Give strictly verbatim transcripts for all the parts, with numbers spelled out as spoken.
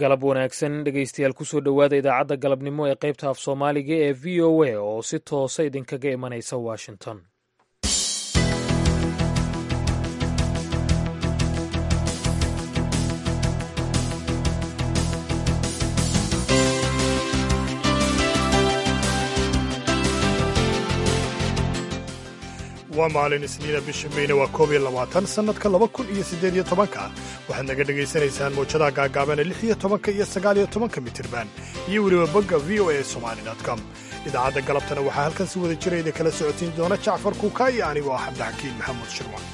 galab wanaagsan dhegaystayaal kusoo dhowaada idaacadda galabnimo ee qaybta af soomaaliga ee v o a oo si toosa idinkaga imanaysa washington. waa maalin isniina bisha mayne waa koob iyo labaatan sannadka laba kun iyo siddeed iyo tobanka waxaad naga dhegaysanaysaan mawjadaha gaagaabana lix iyo tobanka iyo sagaal iyo tobanka mitirban iyo weliba bogga v o a somali com. idaacadda galabtana waxaa halkan si wada jirayda kala socotiin doona jacfar kuuka iyo anigoo ah cabdixakiin maxamuud shirwan.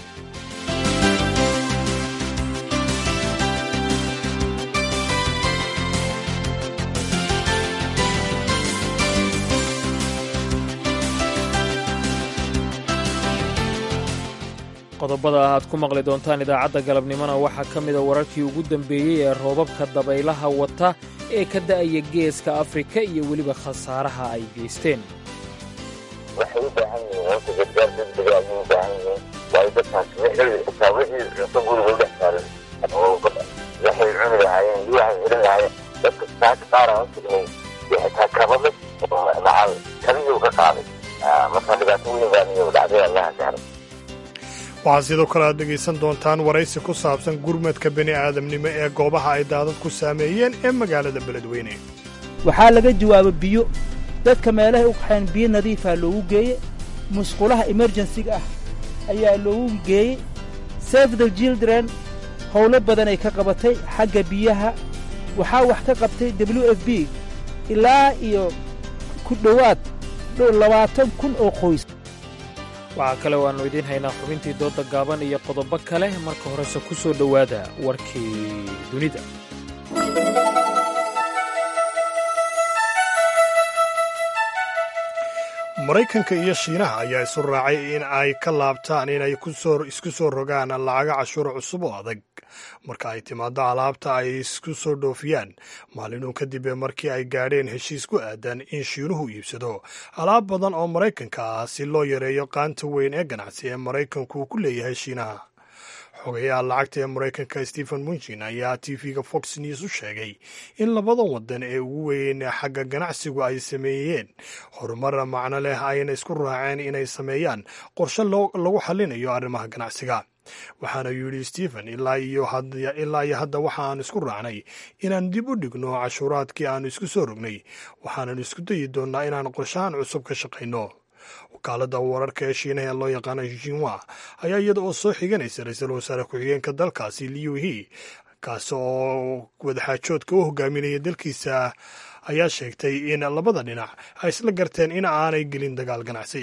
qodobada aad ku maqli doontaan idaacadda galabnimona waxaa ka mida wararkii ugu dambeeyey ee roobabka dabaylaha wata ee ka da'aya geeska afrika iyo weliba khasaaraha ay geysteen. waxay u baahan yihiin horta gargaar degdega ayay u baahan yihiin waayo dadkaas xitaa wixii cunto guriga u dhex saaran oo waxay cuni lahaayeen iyo waxay xidhan lahaayeen dadka saaka qaara u sugnay iyo xitaa kabamid oo macal kabiyuu ka qaaday marka dhibaato weyn baa niyo dhacday allaha saaran. waxaa sidoo kale aad dhegaysan doontaan waraysi ku saabsan gurmadka bini aadamnimo ee goobaha ay daadad ku saameeyeen ee magaalada beledweyne. waxaa laga jawaaba biyo dadka meelahay u qaxeen biyo nadiifaa loogu geeye musqulaha emerjensiga ah ayaa loogu geeyey. save the children howlo badanay ka qabatay xagga biyaha. waxaa wax ka qabtay w f b ilaa iyo ku dhowaad labaatan kun oo qoys. waxaa kale oo aannu idiin haynaa xubintii doodda gaaban iyo qodobo kale. marka horese ku soo dhowaada warkii dunida. maraykanka iyo shiinaha ayaa isu raacay in ay ka laabtaan inay isku soo rogaan lacaga cashuuro cusub oo adag marka ay timaado alaabta ay isku soo dhoofiyaan maalinuu kadib markii ay gaadheen heshiis ku aadan in shiinuhu iibsado alaab badan oo maraykanka ah si loo yareeyo qaanta weyn ee ganacsi ee maraykanku ku leeyahay shiinaha. xogayaha lacagta ee maraykanka stephen munchin ayaa t v-ga fox news u sheegay in labadan waddan ee ugu weyn xagga ganacsigu ay sameeyeen horumar macno leh ayna isku raaceen inay sameeyaan qorshe lagu xallinayo arrimaha ganacsiga. waxaana yidhi stephen ilaa iyo hadda waxa aan isku raacnay inaan dib u dhigno cashuuraadkii aanu isku soo rognay waxaanan isku dayi doonnaa inaan qorshahan cusub ka shaqayno. wakaaladda wararka ee shiinaha ee loo yaqaana jinwa ayaa iyada oo soo xiganaysa ra-iisul wasaare ku-xigeenka dalkaasi liu he kaasi oo wadaxaajoodka u hogaaminaya dalkiisa ayaa sheegtay in labada dhinac ay isla garteen in aanay gelin dagaal ganacsi.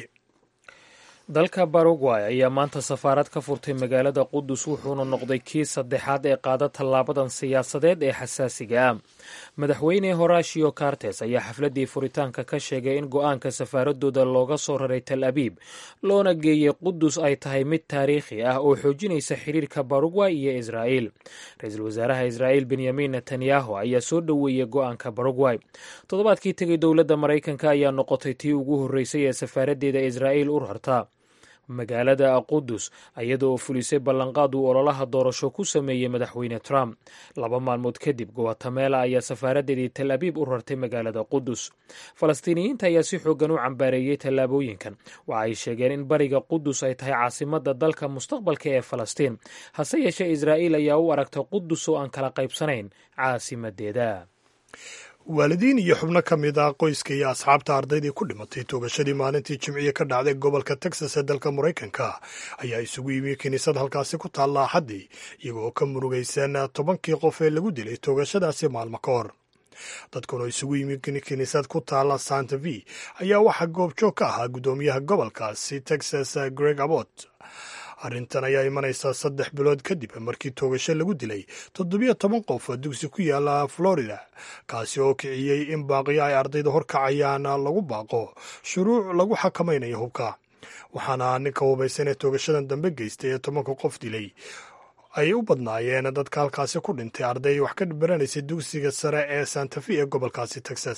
dalka baragway ayaa maanta safaarad ka furtay magaalada qudus wuxuuna noqday kii saddexaad ee qaada tallaabadan siyaasadeed ee xasaasiga ah. madaxweyne horashio cartes ayaa xafladdii furitaanka ka sheegay in go'aanka safaaradooda looga soo raray tal abiib loona geeyey qudus ay tahay mid taariikhi ah oo xoojinaysa xiriirka baragway iyo israa'iil. ra-iisul wasaaraha israa'iil benyamin netanyahu ayaa soo dhoweeyey go'aanka baragway. toddobaadkii tegey dowladda maraykanka ayaa noqotay tii ugu horreysay ee safaaraddeeda israa'iil u rarta magaalada qudus iyada oo fulisay ballanqaad uu ololaha doorasho ku sameeyey madaxweyne trump. laba maalmood kadib guatemala ayaa safaaraddeedii tal abiib u rartay magaalada qudus. falastiiniyiinta ayaa si xooggan u cambaareeyey tallaabooyinkan. waxa ay sheegeen in bariga qudus ay tahay caasimadda dalka mustaqbalka ee falastiin hase yeeshee israa'iil ayaa u aragta qudus oo aan kala qaybsanayn caasimadeeda. waalidiin iyo xubno ka mid ah qoyska iyo asxaabta ardaydii ku dhimatay toogashadii maalintii jimciye ka dhacday gobolka texas ee dalka maraykanka ayaa isugu yimi kiniisad halkaasi ku taalla axaddii iyagoo ka murugaysan tobankii qof ee lagu dilay toogashadaasi maalmo ka hor. dadkanoo isugu yimi kiniisad ku taalla santa v ayaa waxaa goobjoog ka ahaa guddoomiyaha gobolkaasi texas greg abbott. arrintan ayaa imanaysaa saddex bilood kadib markii toogasho lagu dilay toddobiyo toban qof dugsi ku yaala florida kaasi oo kiciyey in baaqiyo ay ardayda horkacayaan lagu baaqo shuruuc lagu xakamaynayo hubka. waxaana ninka hubaysan ee toogashadan dambe geystay ee tobanka qof dilay ay u badnaayeen dadka halkaasi ku dhintay arday wax ka baranaysay dugsiga sare ee santa fe ee gobolkaasi texas.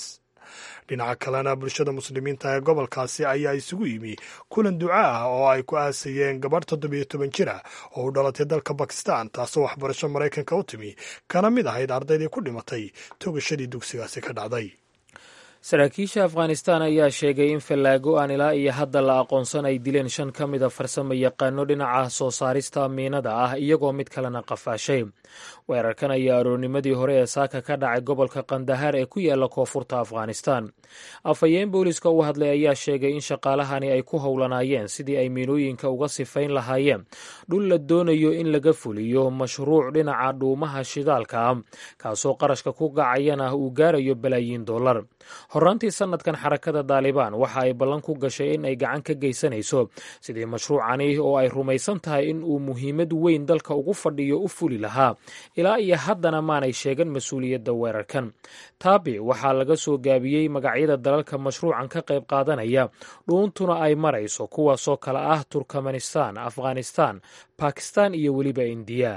dhinaca kalena bulshada muslimiinta ee gobolkaasi ayaa isugu yimi kulan duca ah oo ay ku aasayeen gabadh toddobiyo toban jir ah oo u dhalatay dalka bakistan taasoo waxbarasho maraykanka u timi kana mid ahayd ardaydii ku dhimatay togashadii dugsigaasi ka dhacday. saraakiisha afghanistan ayaa sheegay in fallaago aan ilaa iyo hadda la aqoonsan ay dileen shan ka mida farsamo yaqaano dhinaca soo saarista miinada ah iyagoo mid kalena qafaashay. weerarkan ayaa aroornimadii hore ee saaka ka dhacay gobolka kandahaar ee ku yaala koonfurta afghanistan. afhayeen booliska u hadlay ayaa sheegay in shaqaalahani ay ku howlanaayeen sidii ay miinooyinka uga sifayn lahaayeen dhul la doonayo in laga fuliyo mashruuc dhinaca dhuumaha shidaalka ah kaasoo qarashka ku gacayana uu gaarayo balaayiin dollar. horaantii sanadkan xarakada daalibaan waxa ay ballan ku gashay in ay gacan ka geysanayso sidii mashruucani oo ay rumaysan tahay in uu muhiimad weyn dalka ugu fadhiyo u fuli lahaa. ilaa iyo haddana maanay sheegan mas-uuliyadda weerarkan. taabi waxaa laga soo gaabiyey magacyada dalalka mashruucan ka qayb qaadanaya dhuuntuna ay marayso kuwaasoo kale ah turkmanistan, afghanistan, bakistan iyo weliba indiya.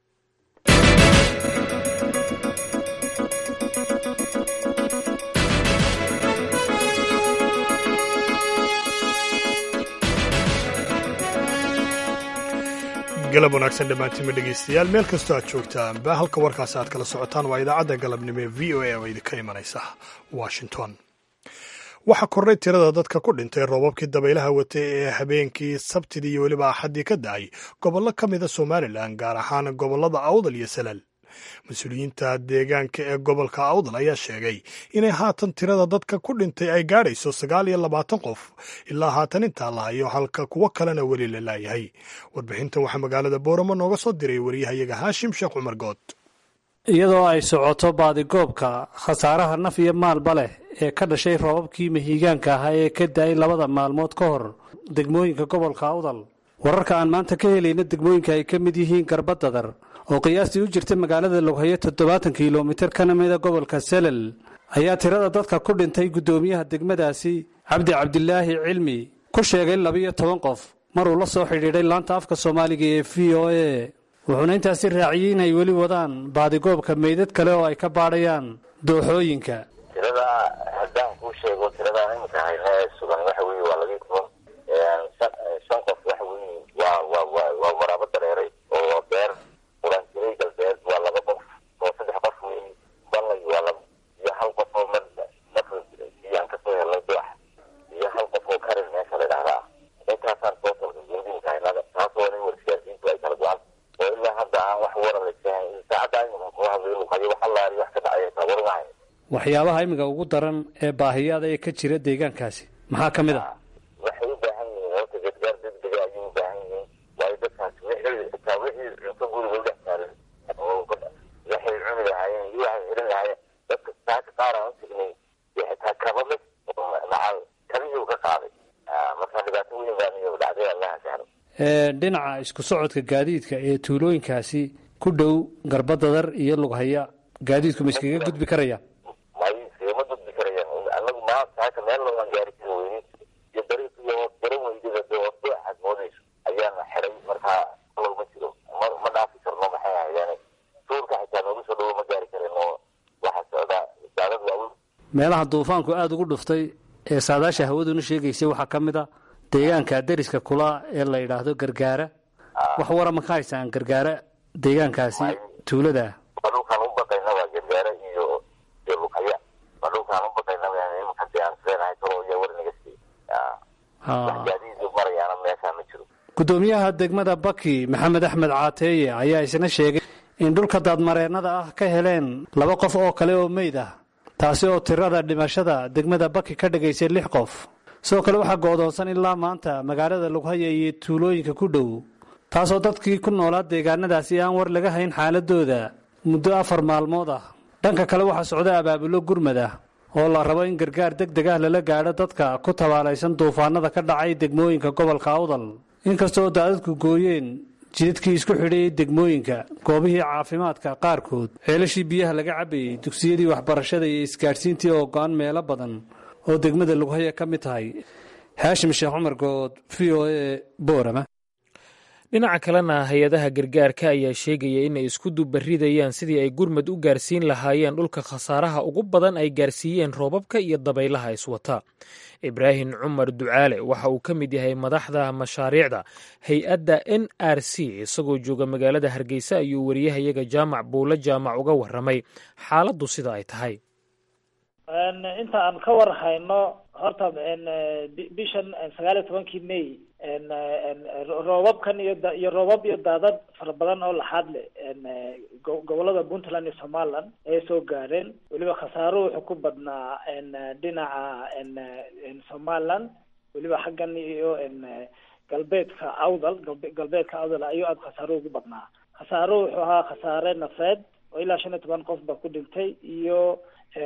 galab wanaagsan dhammaantiinma dhegaystayaal meel kastoo aad joogtaanba halka warkaasi aad kala socotaan waa idaacadda galabnimo ee v o a oo idinka imanaysa washington. waxaa kordhay tirada dadka ku dhintay roobabkii dabaylaha watay ee habeenkii sabtidii iyo weliba axaddii ka da'ay gobollo ka mida somalilan gaar ahaan gobollada awdal iyo salal. mas-uuliyiinta deegaanka ee gobolka awdal ayaa sheegay inay haatan tirada dadka ku dhintay ay gaadhayso sagaal iyo labaatan qof ilaa haatan intaa la hayo halka kuwo kalena weli la laayahay. warbixintan waxaa magaalada booramo nooga soo diray wariyahayaga haashim sheekh cumar good. iyadoo ay socoto baadigoobka khasaaraha naf iyo maalba leh ee ka dhashay roobabkii mahiigaanka ahaa ee ka da'ay labada maalmood ka hor degmooyinka gobolka awdal. wararka aan maanta ka helayna degmooyinka ay ka mid yihiin garbadadar oo qiyaastii u jirta magaalada loghayo toddobaatan kilomitir kana mida gobolka salal ayaa tirada dadka ku dhintay guddoomiyaha degmadaasi cabdi cabdilaahi cilmi ku sheegay labiyo toban qof maruu la soo xidhiidhay laanta afka soomaaliga ee v o a. wuxuuna intaasi raaciyey in ay weli wadaan baadigoobka meydad kale oo ay ka baadhayaan dooxooyinka. tirada haddaan kuu sheego tirada iminka hayna ee sugan waxa weeye waa labiyo toban shan qof waxa weeye waa waa waa waraabo dareeray oo beer uranjiray galbeed waa laba qof oo saddex qof wey balay waa laba iyo hal qof oo mar nafiyaan kasoo helay doox iyo hal qof oo karin meesha la idhahdaa. intaasaan tootalka guudinka haynada taasoo nin warsiyaasiintu ay kala go-an oo ilaa hadda aan wax wararaysahayn saacadda iminka kuu hadlay luqayo wax allaari wax ka dhacaya taa warmahay. waxyaabaha iminka ugu daran ee baahiyaada ee ka jira deegaankaasi maxaa ka mid ah? waxay u baahan yihiin horta gargaar degdega ayay u baahan yihiin waayo dadkaasi wixii xitaa wixii cunto guriga u dhex taalan oo waxay cuni lahaayeen iyo waxay xidhan lahaayeen dadka saaka qaar aan u tegnay iyo xitaa kabale oo macal kabihii u ka qaaday. marka dhibaato weyn baa niyo dhacday allaha sahlo. dhinaca isku socodka gaadiidka ee tuulooyinkaasi ku dhow garbadadar iyo lughaya gaadiidku ma iskaga gudbi karaya? may iskagama gudbi karayaan. anagu maa saaka meel looaan gaari kari weynin iyo dariiq iyo garan weydida dee ordo axad moodayso ayaana xiray markaa alow ma jiro ma dhaafi karno maxay ahayaane tuurka xitaa noogu soo dhawo ma gaari karin oo waxaa socdaa saadad waaweyn. meelaha duufaanku aada ugu dhuftay ee saadaasha hawaduna sheegaysay waxaa ka mid a deegaanka dariska kula ee la yidhaahdo gargaara. wax wara ma ka haysaan gargaara deegaankaasi tuulada dhulkaan u baqayna waa gargaara iyo iyo luqaya dhulkaan u baqayna imanka dee aan seenahay kaloo iyo war naga siiy wax gaadiidu marayaana meeshaa ma jiro. guddoomiyaha degmada baki maxamed axmed caateeye ayaa isna sheegay in dhulka daadmareennada ah ka heleen laba qof oo kale oo meyd ah taasi oo tirada dhimashada degmada baki ka dhigaysay lix qof. sidoo kale waxaa go'doonsan ilaa maanta magaalada lughaya iyo tuulooyinka ku dhow taasoo dadkii ku noolaa deegaanadaasi aan war laga hayn xaaladooda muddo afar maalmood ah. dhanka kale waxaa socda abaabulo gurmad ah oo la rabo in gargaar deg deg ah lala gaadho dadka ku tabaalaysan duufaanada ka dhacay degmooyinka gobolka awdal. inkastoo daadadku gooyeen jidadkii isku xidhayay degmooyinka, goobihii caafimaadka qaarkood, ceelashii biyaha laga cabayey, dugsiyadii waxbarashada iyo isgaadhsiintii oo go-an meelo badan oo degmada Lughaya ka mid tahay. haashim sheekh cumar good, v o a, Boorama. dhinaca kalena hay-adaha gargaarka ayaa sheegaya inay isku dubaridayaan sidii ay gurmad u gaarsiin lahaayeen dhulka khasaaraha ugu badan ay gaarsiiyeen roobabka iyo dabaylaha iswata. ibraahim cumar ducaale waxa uu ka mid yahay madaxda mashaariicda hay-adda n r c isagoo jooga magaalada hargeysa ayuu wariyahayaga jaamac buulo jaamac uga waramay xaaladdu sida ay tahay. inta aan ka war hayno horta bishan sagaal iyo tobankii may roobabkan iyo iyo roobab iyo daadad fara badan oo laxaad leh gobolada puntland iyo somaliland ay soo gaareen. weliba khasaaro wuxuu ku badnaa dhinaca somaliland, weliba xaggan iyo galbeedka awdal galbeedka awdal ayuu aada khasaaro ugu badnaa. khasaaro wuxuu ahaa khasaare nafeed oo ilaa shan iyo toban qof baa ku dhintay, iyo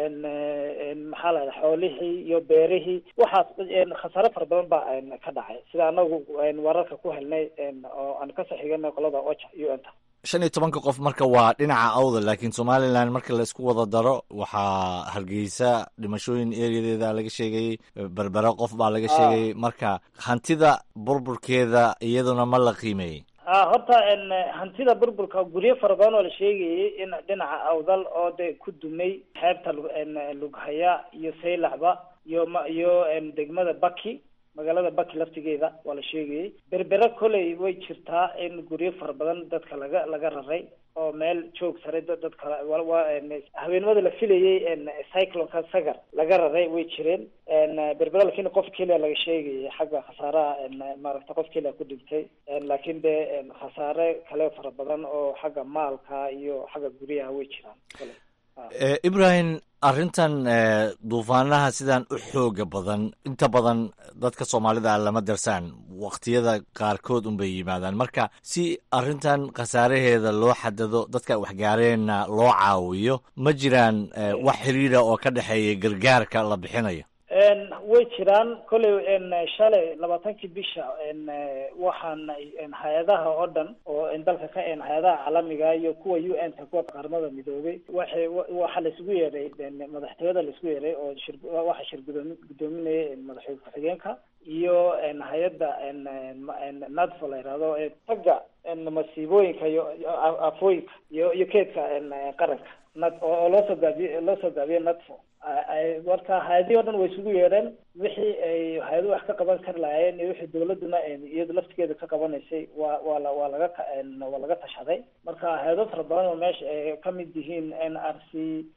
maxaa la yidhaha xoolihii iyo beerihii, waxaas khasaare fara badan baa ka dhacay sida anagu wararka ku helnay oo aan ka saxiiganay qolada ocha u n ta. shan iyo tobanka qof marka waa dhinaca awdal, laakiin somaliland marka la isku wada daro waxaa hargeysa dhimashooyin ereyadeeda laga sheegayay, berbera qof baa laga sheegayay. marka hantida burburkeeda iyaduna ma la qiimeeyey? ha horta hantida burburka guryo fara badan oo la sheegayay in dhinaca awdal oo de ku dumay xeebta lughaya iyo saylacba iyo iyo degmada baki, magaalada baki laftigeeda waa la sheegayay. berbera koley way jirtaa in guryo fara badan dadka laga laga raray oo meel joog sare dadka habeenimada la filayay cyclonka sagar laga raray way jireen. berbera laakiin qof keliya laga sheegayay xagga khasaaraha, maaragta qof keliya ku dhintay, laakiin de khasaare kale fara badan oo xagga maalka iyo xagga guryaha way jiraan kale. ibrahim, arrintan duufaanaha sidan u xooga badan inta badan dadka soomaalida lama darsaan, waqtiyada qaarkood unbay yimaadaan. marka si arrintan khasaaraheeda loo xadado, dadka waxgaareenna loo caawiyo, ma jiraan wax xiriira oo ka dhexeeya gargaarka la bixinayo? way jiraan. kolley shalay labaatankii bisha waxaan hay-adaha oo dhan oo dalka ka hay-adaha caalamiga iyo kuwa u n ta kuwa qaramada midoobay waxay waxaa laisugu yeeray madaxtooyada laisku yeeray oo shir waxa shir gudoomi gudoominaya madaxweyne ku-xigeenka iyo hay-adda nadfo la yidhahdo tagga masiibooyinka iyo afooyinka iyo iyo keedka qaranka nad oo loo soo gaabiye loo soo gaabiyey nadfo. marka hay-adihii o dhan way isugu yeedheen wixii ay hay-aduhu wax ka qaban kari lahaayeen iyo wixii dawladuna iyadu laftigeeda ka qabanaysay waa waa la waa laga waa laga tashaday. marka hay-ado fara badan oo meesha ay kamid yihiin n r c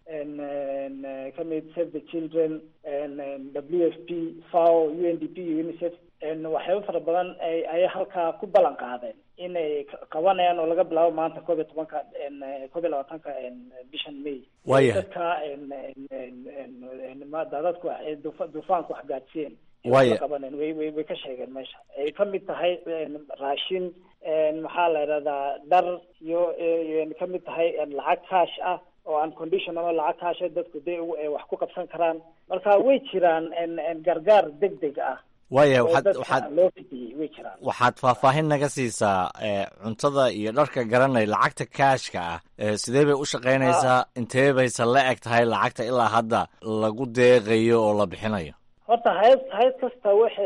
kamid save the children, w f p, fao, u n d p iyo unicef, waxyaaba fara badan ay ayay halkaa ku ballan qaadeen inay qabanayaan oo laga bilaabo maanta koob iyo tobanka koob iyo labaatanka bishan may. waya dadka daadadku duufaanku wax gaadsiiyeen waya qabaneen way way way ka sheegeen meesha ay kamid tahay raashin, maxaa la yidhahdaa dhar iyo kamid tahay lacag kaash ah oo unconditional lacag kaasha dadku de wax ku qabsan karaan. marka way jiraan gargaar degdeg ah. waya waxaad waxaad loo fidiyey way jiraan. waxaad faahfaahin naga siisaa cuntada iyo dharka garanay lacagta kaashka ah sidee bay u shaqaynaysaa? intee bayse la eg tahay lacagta ilaa hadda lagu deeqayo oo la bixinayo? horta hay hay kasta waxay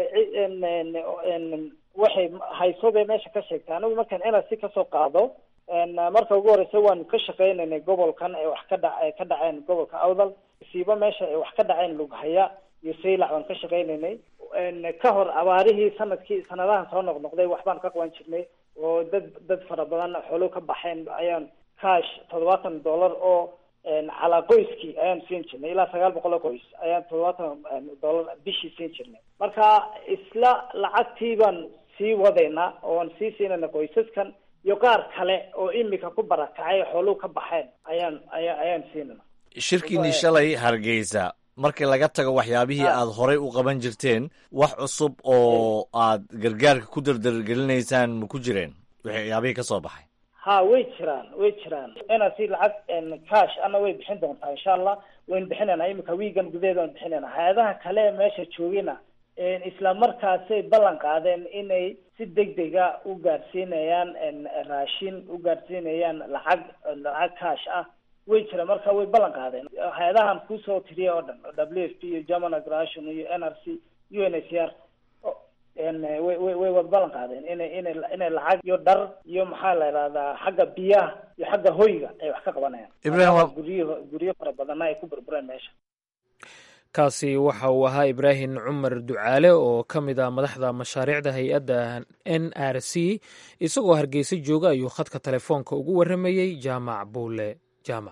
waxay hayso bay meesha ka sheegtay. anigu markaan ina si kasoo qaado marka ugu horeysa waan ka shaqaynaynay gobolkan ee wax ka dhac ka dhaceen gobolka awdal, siiba meesha ay wax ka dhaceen lughaya iyo saylac waan ka shaqaynaynay. ka hor abaarihii sanadkii sanadahan soo noqnoqday waxbaan ka qaban jirnay oo dad dad fara badan xoolo ka baxeen ayaan kaash toddobaatan dollar oo calaa qoyskii ayaan siin jirnay, ilaa sagaal boqol oo qoys ayaan toddobaatan dollar bishii siin jirnay. marka isla lacagtii baan sii wadaynaa oo aan sii siinayna qoysaskan iyo qaar kale oo imika ku barakacay xooluhu ka baxeen ayaan aya ayaan siinayna. shirkiinii shalay Hargeysa markii laga tago waxyaabihii aad horay u qaban jirteen, wax cusub oo aad gargaarka ku dardargelinaysaan ma ku jireen waxyaabihii ka soo baxay? ha way jiraan way jiraan ina si lacag cash ana way bixin doontaa insha allah. wayn bixinayna imika wiigan gudaheeda waan bixinayna. hay-adaha kale meesha joogina isla markaasay ballan qaadeen inay si degdega u gaarsiinayaan raashin, u gaarsiinayaan lacag lacag cash ah. way jira marka way ballan qaadeen hay-adahan kusoo tiriya oo dhan w f p iyo german aggration iyo n r c u n h c r way way wad ballan qaadeen inay inay inay lacag iyo dhar iyo maxaa la yidhahdaa xagga biyaha iyo xagga hoyga ay wax ka qabanayaan. Ibrahim, guryo guryo fara badanna ay ku burbureen meesha. kaasi waxa uu ahaa ibraahim cumar ducaale oo ka mid ah madaxda mashaariicda hay-adda n r c isagoo hargeysa jooga ayuu khadka telefoonka ugu warramayey jaamac buule jaamac.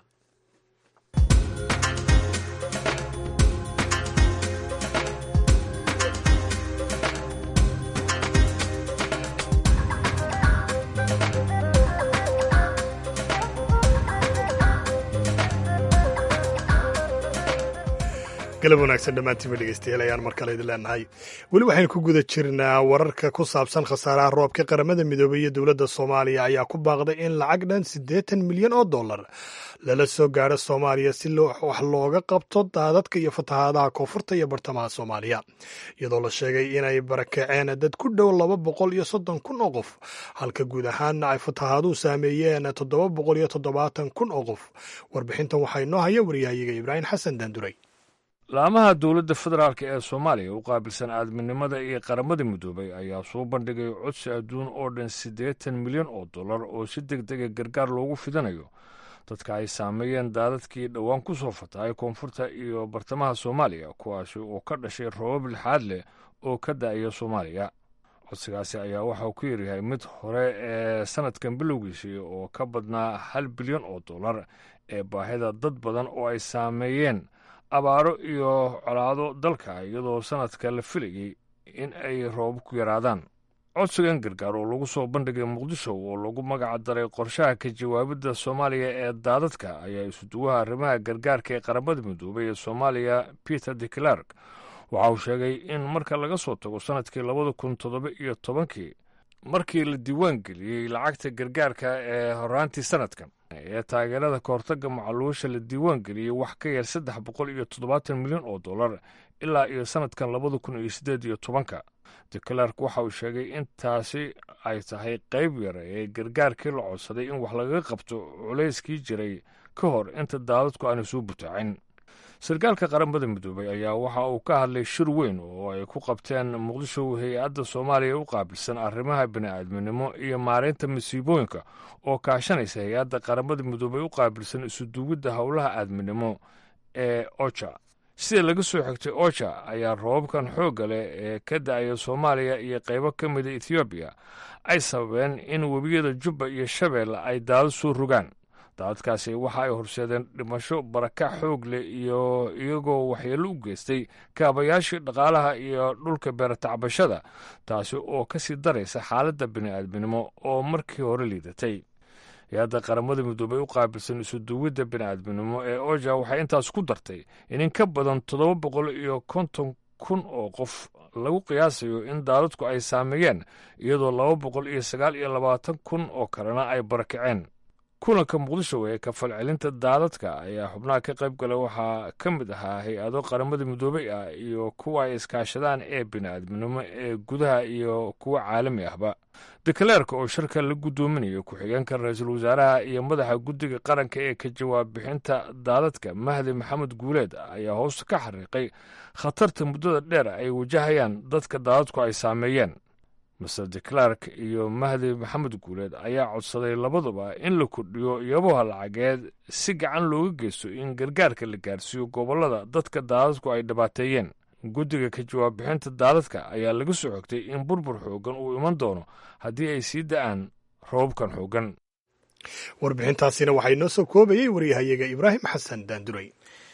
galab wanaagsan dhammaantiinba dhegeystayaal ayaan mar kale idin leenahay. weli waxaynu ku guda jirnaa wararka ku saabsan khasaaraha roobka qaramada midoobay iyo dowladda soomaaliya ayaa ku baaqday in lacag dhan siddeetan milyan oo dollar lala soo gaadho soomaaliya si wax looga qabto daadadka iyo fatahaadaha koonfurta iyo bartamaha soomaaliya, iyadoo la sheegay inay barakaceen dad ku dhow laba boqol iyo soddon kun oo qof, halka guud ahaanna ay fatahaaduhu saameeyeen toddoba boqol iyo toddobaatan kun oo qof. warbixintan waxaa inoo haya waryahayaga ibraahim xasan daanduray. laamaha dowladda federaalk ee soomaaliya u qaabilsan aadminimada iyo qaramada midoobay ayaa soo bandhigay codsi adduun oo dhan siddeetan milyan oo dollar oo si deg dega gargaar loogu fidanayo dadka ay saameeyeen daadadkii dhowaan ku soo fatahay koonfurta iyo bartamaha soomaaliya, kuwaasi oo ka dhashay roobab lixaad leh oo ka da'aya soomaaliya. codsigaasi ayaa waxauu ku yaryahay mid hore ee sanadkan bilowgiisii oo ka badnaa hal bilyan oo dollar ee baahida dad badan oo ay saameeyeen abaaro iyo colaado dalka, iyadoo sanadka la filayey in ay roobab ku yaraadaan. codsigan gargaar oo lagu soo bandhigay muqdisho oo lagu magac daray qorshaha ka jawaabidda soomaaliya ee daadadka ayaa isuduwaha arrimaha gargaarka ee qaramada midoobay ee soomaaliya peter de clark waxa uu sheegay in marka laga soo tago sanadkii labada kun toddoba iyo tobankii markii la diiwaan geliyey lacagta gargaarka ee horaantii sanadkan ee taageerada kahortagga macaluusha la diiwaan geliyey wax ka yar saddex boqol iyo toddobaatan milyan oo dollar ilaa iyo sanadkan labada kun iyo siddeed iyo tobanka. de clark waxa uu sheegay in taasi ay tahay qayb yar ee gargaarkii la codsaday in wax lagaga qabto culayskii jiray ka hor inta daadadku aanay soo butaacin. sarkaalka qaramada midoobay ayaa waxa uu ka hadlay shir weyn oo ay ku qabteen muqdisho hay-adda soomaaliya u qaabilsan arrimaha bini'aadminimo iyo maareynta masiibooyinka oo kaashanaysa hay-adda qaramada midoobay u qaabilsan isuduwidda howlaha aadminimo ee oja. sida laga soo xigtay oja ayaa roobabkan xoogga leh ee ka da'aya soomaaliya iyo qaybo ka mida ethoobiya ay sababeen in webiyada jubba iyo shabeelle ay daadad soo rogaan. daadadkaasi waxa ay horseedeen dhimasho, barakac xoog leh iyo iyagoo waxyeello u geystay kaabayaashii dhaqaalaha iyo dhulka beeratacbashada, taasi oo ka sii daraysa xaaladda bini'aadminimo oo markii hore liidatay. hay-adda qaramada midoobay u qaabilsan isuduwidda bini'aadminimo ee oja waxay intaas ku dartay in in ka badan toddoba boqol iyo konton kun oo qof lagu qiyaasayo in daadadku ay saameeyeen, iyadoo laba boqol iyo sagaal iyo labaatan kun oo kalena ay barakaceen. kulanka muqdisho ee ka falcelinta daadadka ayaa xubnaha ka qayb gala waxaa ka mid ahaa hay-ado qaramada midoobay ah iyo kuwa ay iskaashadaan ee bini'aadminimo ee gudaha iyo kuwa caalami ahba. dekaleerka oo shirka la guddoominayo ku-xigeenka ra-iisul wasaaraha iyo madaxa guddiga qaranka ee ka jawaab bixinta daadadka mahdi maxamed guuleed ayaa hoosta ka xariiqay khatarta muddada dheer ay wajahayaan dadka daadadku ay saameeyeen. master de clark iyo mahdi maxamed guuleed ayaa codsaday labaduba in la kordhiyo iyaboha lacageed si gacan looga geysto in gargaarka la gaarsiiyo gobollada dadka daadadku ay dhibaateeyeen. guddiga ka jawaab bixinta daadadka ayaa laga soo xogtay in burbur xooggan uu iman doono haddii ay sii da'aan roobabkan xooggan. warbixintaasina waxaa inoo soo koobayey waryahayaga ibraahim xasan daanduray.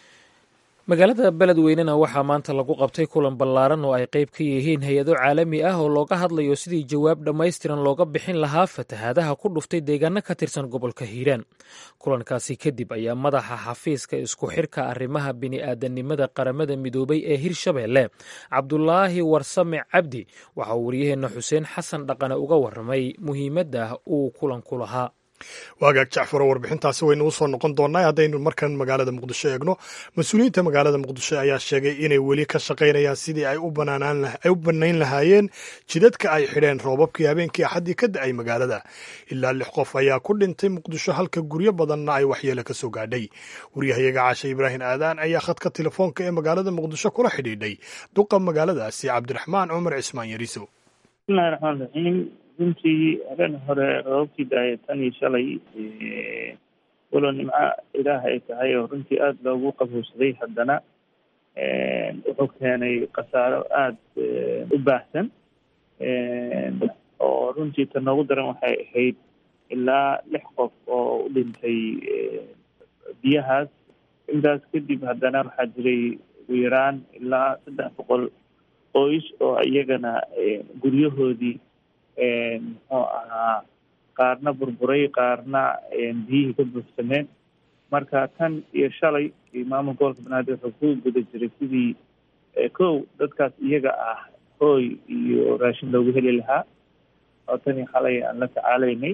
magaalada beledweynena waxaa maanta lagu qabtay kulan ballaaran oo ay qayb ka yihiin hay-ado caalami ah oo looga hadlayo sidii jawaab dhammaystiran looga bixin lahaa fatahaadaha ku dhuftay deegaano ka tirsan gobolka hiiraan. kulankaasi kadib ayaa madaxa xafiiska isku xirka arrimaha bini'aadanimada qaramada midoobay ee hirshabeelle cabdulaahi warsame cabdi waxa uu waryaheenna xuseen xasan dhaqane uga warramay muhiimadda uu kulanku lahaa. waagaag jacfaro warbixintaasi waynu u soo noqon doonnaa. haddaynu markan magaalada muqdisho eegno, mas-uuliyiinta magaalada muqdisho ayaa sheegay inay weli ka shaqaynayaan sidii ay u bannayn lahaayeen jidadka ay xidheen roobabkii habeenkii axaddii ka da'ay magaalada. ilaa lix qof ayaa ku dhintay muqdisho halka guryo badanna ay waxyeelo ka soo gaadhay. waryahayaga caashe ibraahim aadaan ayaa khadka telefoonka ee magaalada muqdisho kula xidhiidhay duqa magaaladaasi cabdiraxmaan cumar cismaan yariso. bismillahi raxmaan raxiim. runtii habeen hore roobkii daaya tan iyo shalay walow nimco ilaah ay tahay oo runtii aada loogu qabowsaday, haddana wuxuu keenay khasaaro aada u baahsan oo runtii ta noogu daran waxay ahayd ilaa lix qof oo u dhintay biyahaas. intaas kadib haddana waxaa jiray ugu yaraan ilaa saddex boqol qoys oo iyagana guryahoodii muxuu ahaa qaarna burburay, qaarna biyihii ka buuxsameen. marka tan iyo shalay maamulka gobolka banaadir wuxuu ku guda jiray sidii kow dadkaas iyaga ah hooy iyo raashin loogu heli lahaa, oo tan iyo xalay aan la tacaalaynay.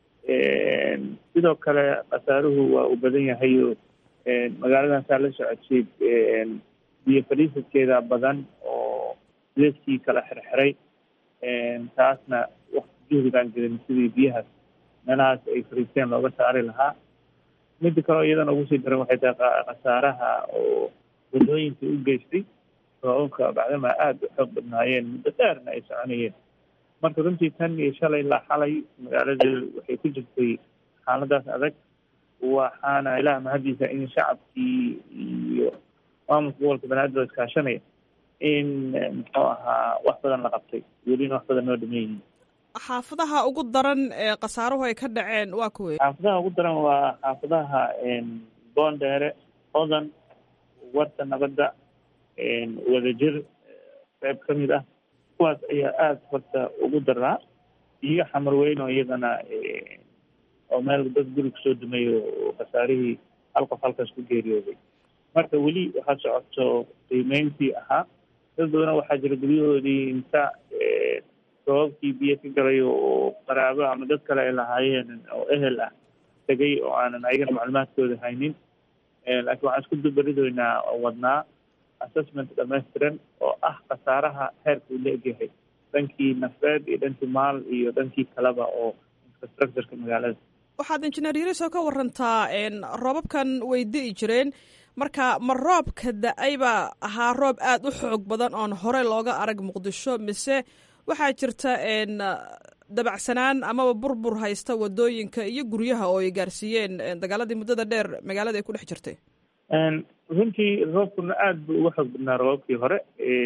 sidoo kale khasaaruhu waa uu badan yahay oo magaaladan saa la socodsiy biyo fadhiisadkeeda badan oo deeskii kala xirxiray, taasna wakti juhdigaan jirin sidii biyahaas meelahaas ay fariisteen looga saari lahaa. midda kaleo iyadana ugu sii daran waxay tahay khasaaraha oo wadooyinkii u geystay roobabka bacdama aada u xoog badnaayeen, muddo dheerna ay soconayeen. marka runtii tan iyo shalay ilaa xalay magaalada waxay ku jirtay xaaladaas adag, waxaana ilaah mahadiisa in shacabkii iyo maamulka gobolka banaadir oo iskaashanaya in muxuu ahaa wax badan la qabtay, welina wax badan noo dhaman yihiin. xaafadaha ugu daran ee khasaaruhu ay ka dhaceen waa kuwey? xaafadaha ugu daran waa xaafadaha boondheere, hodan, warta nabadda, wadajir qayb ka mid ah. kuwaas ayaa aada horta ugu daraa, iyo xamar weyn oo iyadana oo meel dad guri kusoo dumay oo khasaarihii hal qof halkaas ku geeriyooday. marka weli waxaa socoto qiimeyntii ahaa dad badana waxaa jira guryahoodii inta roobabkii biyo ka galay oo qaraabo ama dad kale ay lahaayeen oo ehel ah tegay oo aanan ayagana macluumaadkooda haynin. laakiin waxaan isku dubaridoynaa oo wadnaa assessment dhamaystiran oo ah khasaaraha heerka uu la egyahay, dhankii nafeed iyo dhankii maal iyo dhankii kaleba oo infrastructureka magaalada. waxaad injineer yariso ka warantaa roobabkan way di'i jireen, marka ma roobka da-ayba ahaa roob aada u xoog badan oon hore looga arag muqdisho, mise waxaa jirta dabacsanaan amaba burbur haysta wadooyinka iyo guryaha oo ay gaarsiiyeen dagaaladii muddada dheer magaalada ay ku dhex jirtay? runtii roobkuna aada buu uga xoog badnaa roobabkii hore.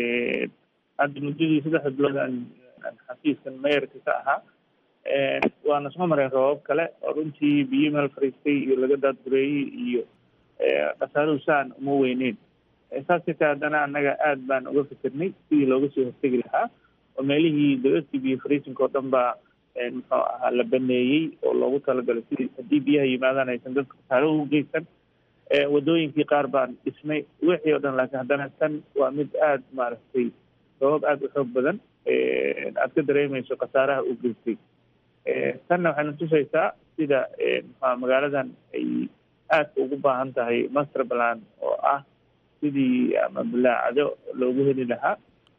hadda muddadii saddexda bilood aan xafiiskan mayarka ka ahaa waana soo mareen roobab kale oo runtii biyo meel fariistay iyo laga daadgureeyey iyo khasaaruhu saan uma weyneyn. saas kataa haddana annaga aada baan uga fikirnay sidii looga soo hortegi lahaa, oo meelihii dawladkii biyo fariisinka oo dhan baa muxuu ahaa la baneeyey oo loogu talagalay sidii haddii biyaha yimaadaan aysan dadka khasaaruhu u geysan. wadooyinkii qaar baan dhisnay wixii oo dhan, laakiin haddana tan waa mid aada maaragtay roobab aada u xoog badan aada ka dareemayso khasaaraha u geystay. tanna waxayna tusaysaa sida maxaa magaaladan ay aada ugu baahan tahay master plan oo ah sidii ama bilaacado loogu heli lahaa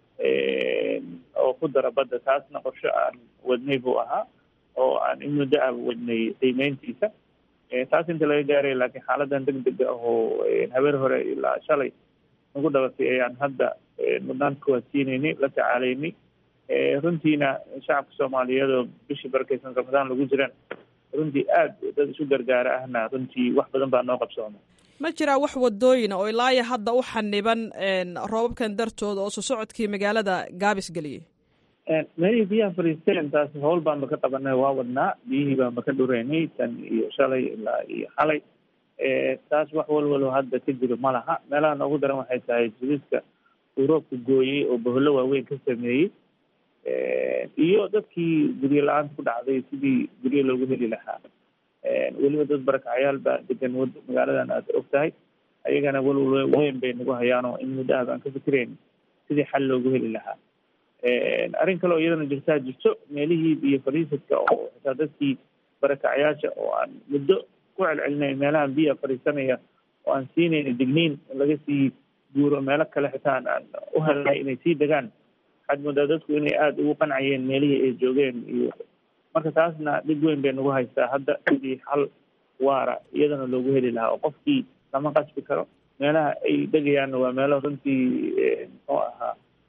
oo ku dara badda. taasna qorsho aan wadnay buu ahaa oo aan in muddo ah wadnay qiimeyntiisa. taas inta laga gaaray, laakiin xaaladan deg dega ah oo habeer hore ilaa shalay nagu dhabatay ayaan hadda mudnaanta kuwaadsiinaynay, la tacaalaynay. runtiina shacabka soomaaliyeed oo bishii barakeysan ramadaan lagu jiraan runtii aada dad isu gargaara ahna runtii wax badan baa noo qabsooma. ma jiraa wax wadooyina oo ilaaya hadda u xaniban roobabkan dartooda oo soo socodkii magaalada gaabis geliyey? meelihii biyaha fariisteen taas howl baanba ka qabanay, waa wadnaa. biyihii baanba ka dhureynay tan iyo shalay ilaa iyo xalay. taas wax walwalo hadda ka jiro ma laha. meelaha noogu daran waxay tahay jiriska uu roobka gooyey oo boholo waaweyn ka sameeyey, iyo dadkii guryo la-aanta ku dhacday sidii guryo loogu heli lahaa. weliba dad barakacyaal baa degan wad magaaladan aad og tahay, ayagana walwal weyn bay nagu hayaanoo in muddaha baan ka fikirayn sidii xal loogu heli lahaa. arrin kale oo iyadana jirtaa jirto meelihii biyo fariisadka oo xitaa dadkii barakacyaasha oo aan muddo ku celcelinay meelahan biya fariisanaya oo aan siinayna digniin laga sii guuro meelo kale xitaa aan u helnay inay sii degaan. waxaad moodaa dadku inay aada ugu qancayeen meelihii ay joogeen, iyo marka taasna dhib weyn bay nagu haystaa hadda sidii xal waara iyadana loogu heli lahaa. oo qofkii lama qasbi karo, meelaha ay degayaanna waa meelo runtii muxuu ahaa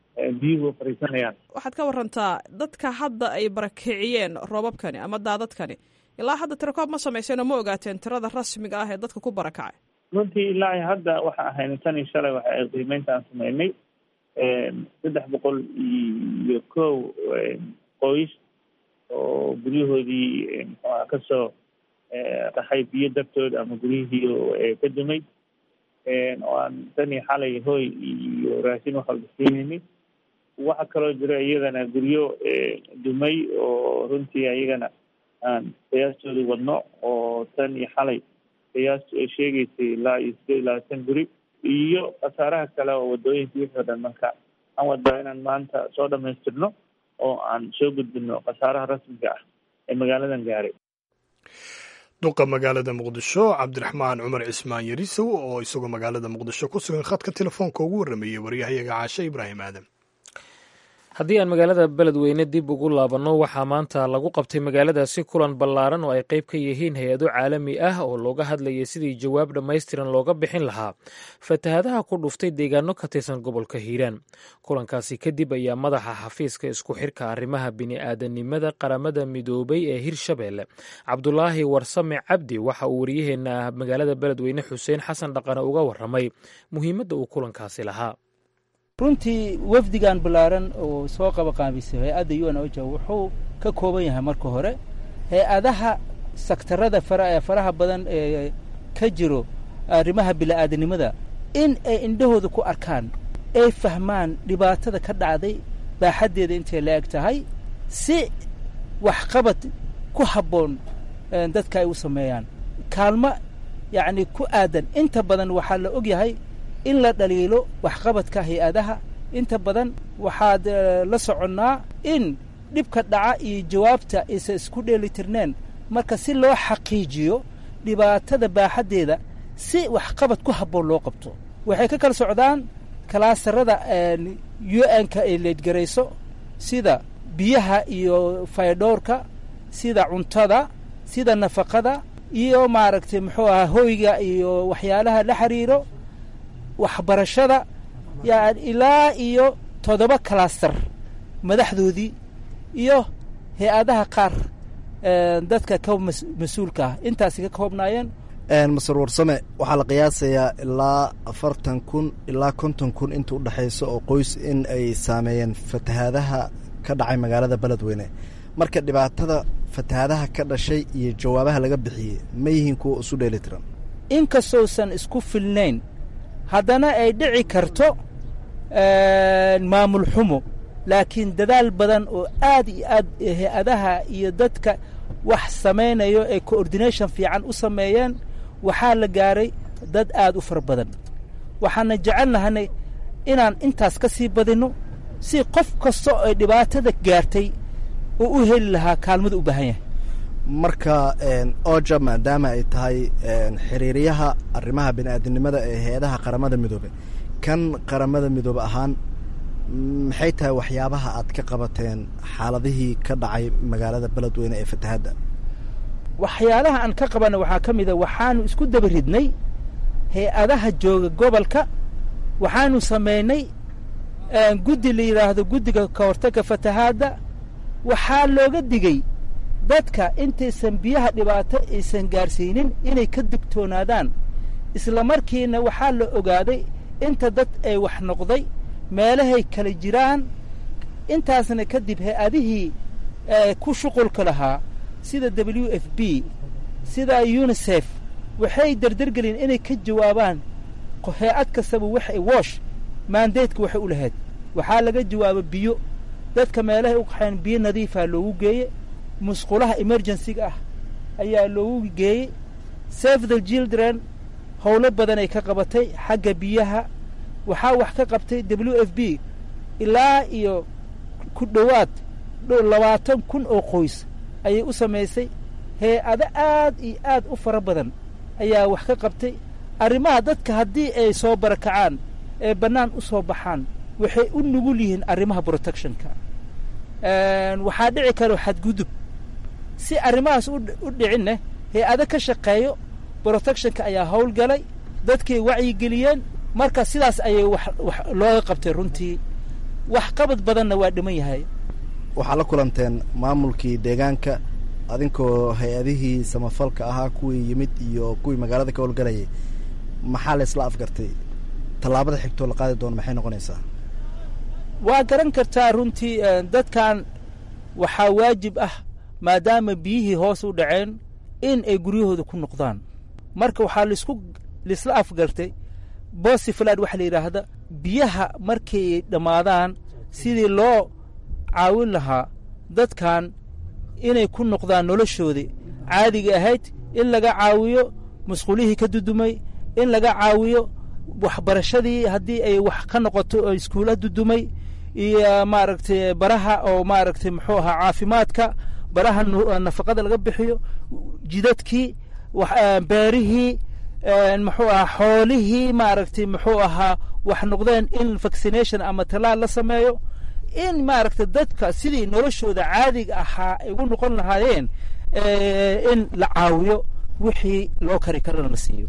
biyuhu fariisanayaan. waxaad ka warantaa dadka hadda ay barakiciyeen roobabkani ama daadadkani ilaa hadda tirakoob ma samayseen oo ma ogaateen tirada rasmiga ah ee dadka ku barakacay? runtii ilaa hadda waxa ahayna tan iyo shalay waxa ay qiimeynta aan sameynay saddex boqol iyo kow qoys oo guryahoodii muxuuha kasoo qaxay biyo dartood ama guryihii ka dumay oo aan tan iyo xalay hoy iyo raashin wax walba siinaynin. waxa kaloo jira iyadana guryo dumay oo runtii iyagana aan qiyaastooda wadno oo tan iyo xalay qiyaastu ay sheegaysay ilaa iyo sideed iyo labaatan guri iyo khasaaraha kale oo wadooyinka wixii o dhan. marka aan wadbaa inaan maanta soo dhamaystirno oo aan soo gudbino khasaaraha rasmiga ah ee magaaladan gaaray. duqa magaalada muqdisho cabdiraxmaan cumar cismaan yarisow oo isagoo magaalada muqdisho ku sugan khadka telefoonka ugu warrameeyey waryahayaga caashe ibraahim aadan. haddii aan magaalada beledweyne dib ugu laabanno waxaa maanta lagu qabtay magaaladaasi kulan ballaaran oo ay qayb ka yihiin hay-ado caalami ah oo looga hadlayay sidii jawaab dhammaystiran looga bixin lahaa fatahadaha ku dhuftay deegaano ka tirsan gobolka hiiraan. kulankaasi kadib ayaa madaxa xafiiska isku xirka arrimaha bini'aadanimada qaramada midoobay ee hirshabeelle cabdulaahi warsame cabdi waxa uu waryaheena magaalada beledweyne xuseen xasan dhaqane uga warramay muhiimadda uu kulankaasi lahaa. runtii wafdigan ballaaran oo soo qaba qaabisay hay-adda u n oja wuxuu ka kooban yahay marka hore hay-adaha sektarada fara ee faraha badan ee ka jiro arrimaha bini'aadanimada in ay indhahooda ku arkaan ay fahmaan dhibaatada ka dhacday baaxaddeeda intay la eg tahay si waxqabad ku habboon dadka ay u sameeyaan kaalmo yacni ku aadan. inta badan waxaa la og yahay in la dhaliilo waxqabadka hay-adaha. inta badan waxaad la soconnaa in dhibka dhaca iyo jawaabta aysan isku dheelitirneen. marka si loo xaqiijiyo dhibaatada baaxaddeeda si waxqabad ku habboon loo qabto waxay ka kala socdaan kalaasarada u n-ka ay leedgarayso sida biyaha iyo fayadhowrka, sida cuntada, sida nafaqada iyo maaragtay muxuu ahaa hoyga iyo waxyaalaha la xiriiro waxbarashada. yani ilaa iyo toddoba kalastar madaxdoodii iyo hay-adaha qaar dadka ka mas-uulka ah intaasi ka koobnaayeen. masar warsame waxaa la qiyaasayaa ilaa afartan kun ilaa konton kun inta u dhexaysa oo qoys in ay saameeyeen fatahaadaha ka dhacay magaalada beledweyne. marka dhibaatada fatahaadaha ka dhashay iyo jawaabaha laga bixiyey ma yihiin kuwa isu dheelitiran? inkastousan isku filnayn haddana ay dhici karto maamul xumo, laakiin dadaal badan oo aad iyo aad hay-adaha iyo dadka wax samaynayo ay coordination fiican u sameeyeen waxaa la gaaray dad aad u fara badan. waxaana jecelnahanay inaan intaas ka sii badinno si qof kasta oo ay dhibaatada gaartay oo u heli lahaa kaalmada u baahan yahay. marka oja maadaama ay tahay xiriiryaha arrimaha bini'aadanimada ee hay-adaha qaramada midoobe kan qaramada midoobe ahaan maxay tahay waxyaabaha aad ka qabateen xaaladihii ka dhacay magaalada beledweyne ee fatahadda? waxyaalaha aan ka qabanna waxaa ka mida waxaanu isku daba ridnay hay-adaha jooga gobolka. waxaanu samaynay guddi la yidhaahdo guddiga ka hortagga fatahaadda. waxaa looga digey dadka intaysan biyaha dhibaato aysan gaarsiinin inay ka digtoonaadaan. isla markiina waxaa la ogaaday inta dad ay wax noqday meelahay kala jiraan. intaasna kadib hay-adihii ku shuqulka lahaa sida w f b sida unisef waxay dardargelin inay ka jawaabaan hay-ad kastaba waxay woosh maandeedka waxay u lahayd. waxaa laga jawaaba biyo dadka meelahay u qaxeen biyo nadiifaa loogu geeye. musqulaha emergencyga ah ayaa loogu geeyey. save the children howlo badan ay ka qabatay xagga biyaha. waxaa wax ka qabtay w f b ilaa iyo ku dhowaad labaatan kun oo qoys ayay u samaysay. hay-ado aad iyo aad u fara badan ayaa wax ka qabtay. arrimaha dadka haddii ay soo barakacaan ee bannaan u soo baxaan waxay u nugul yihiin arrimaha protectionka. waxaa dhici karo xadgudub. si arrimahaas u dhicinne hay-ado ka shaqeeyo protectionka ayaa howlgalay, dadkay wacyigeliyeen. marka sidaas ayay wax looga qabtay runtii. wax qabad badanna waa dhiman yahay. waxaa la kulanteen maamulkii deegaanka adinkoo hay-adihii samafalka ahaa kuwii yimid iyo kuwii magaalada ka howlgalayay, maxaa la isla afgartay? tallaabada xigtoo la qaadi doono maxay noqonaysaa? waa garan kartaa runtii dadkan waxaa waajib ah maadaama biyihii hoos u dhaceen in ay guryahooda ku noqdaan. marka waxaa laisku laisla afgartay bosiflad waxa la yidhaahda biyaha markay dhammaadaan sidii loo caawin lahaa dadkan inay ku noqdaan noloshoodii caadiga ahayd, in laga caawiyo musqulihii ka dudumay, in laga caawiyo waxbarashadii haddii ay wax ka noqoto oo iskuula dudumay, iyo maaragtay baraha oo maaragtay muxuu ahaa caafimaadka, baraha nafaqada laga bixiyo, jidadkii, beerihii, muxuu ahaa xoolihii maaragtay muxuu ahaa wax noqdeen in vaccination ama talaal la sameeyo, in maaragtay dadka sidii noloshooda caadiga ahaa ay ugu noqon lahaayeen in la caawiyo wixii loo kari karana la siiyo.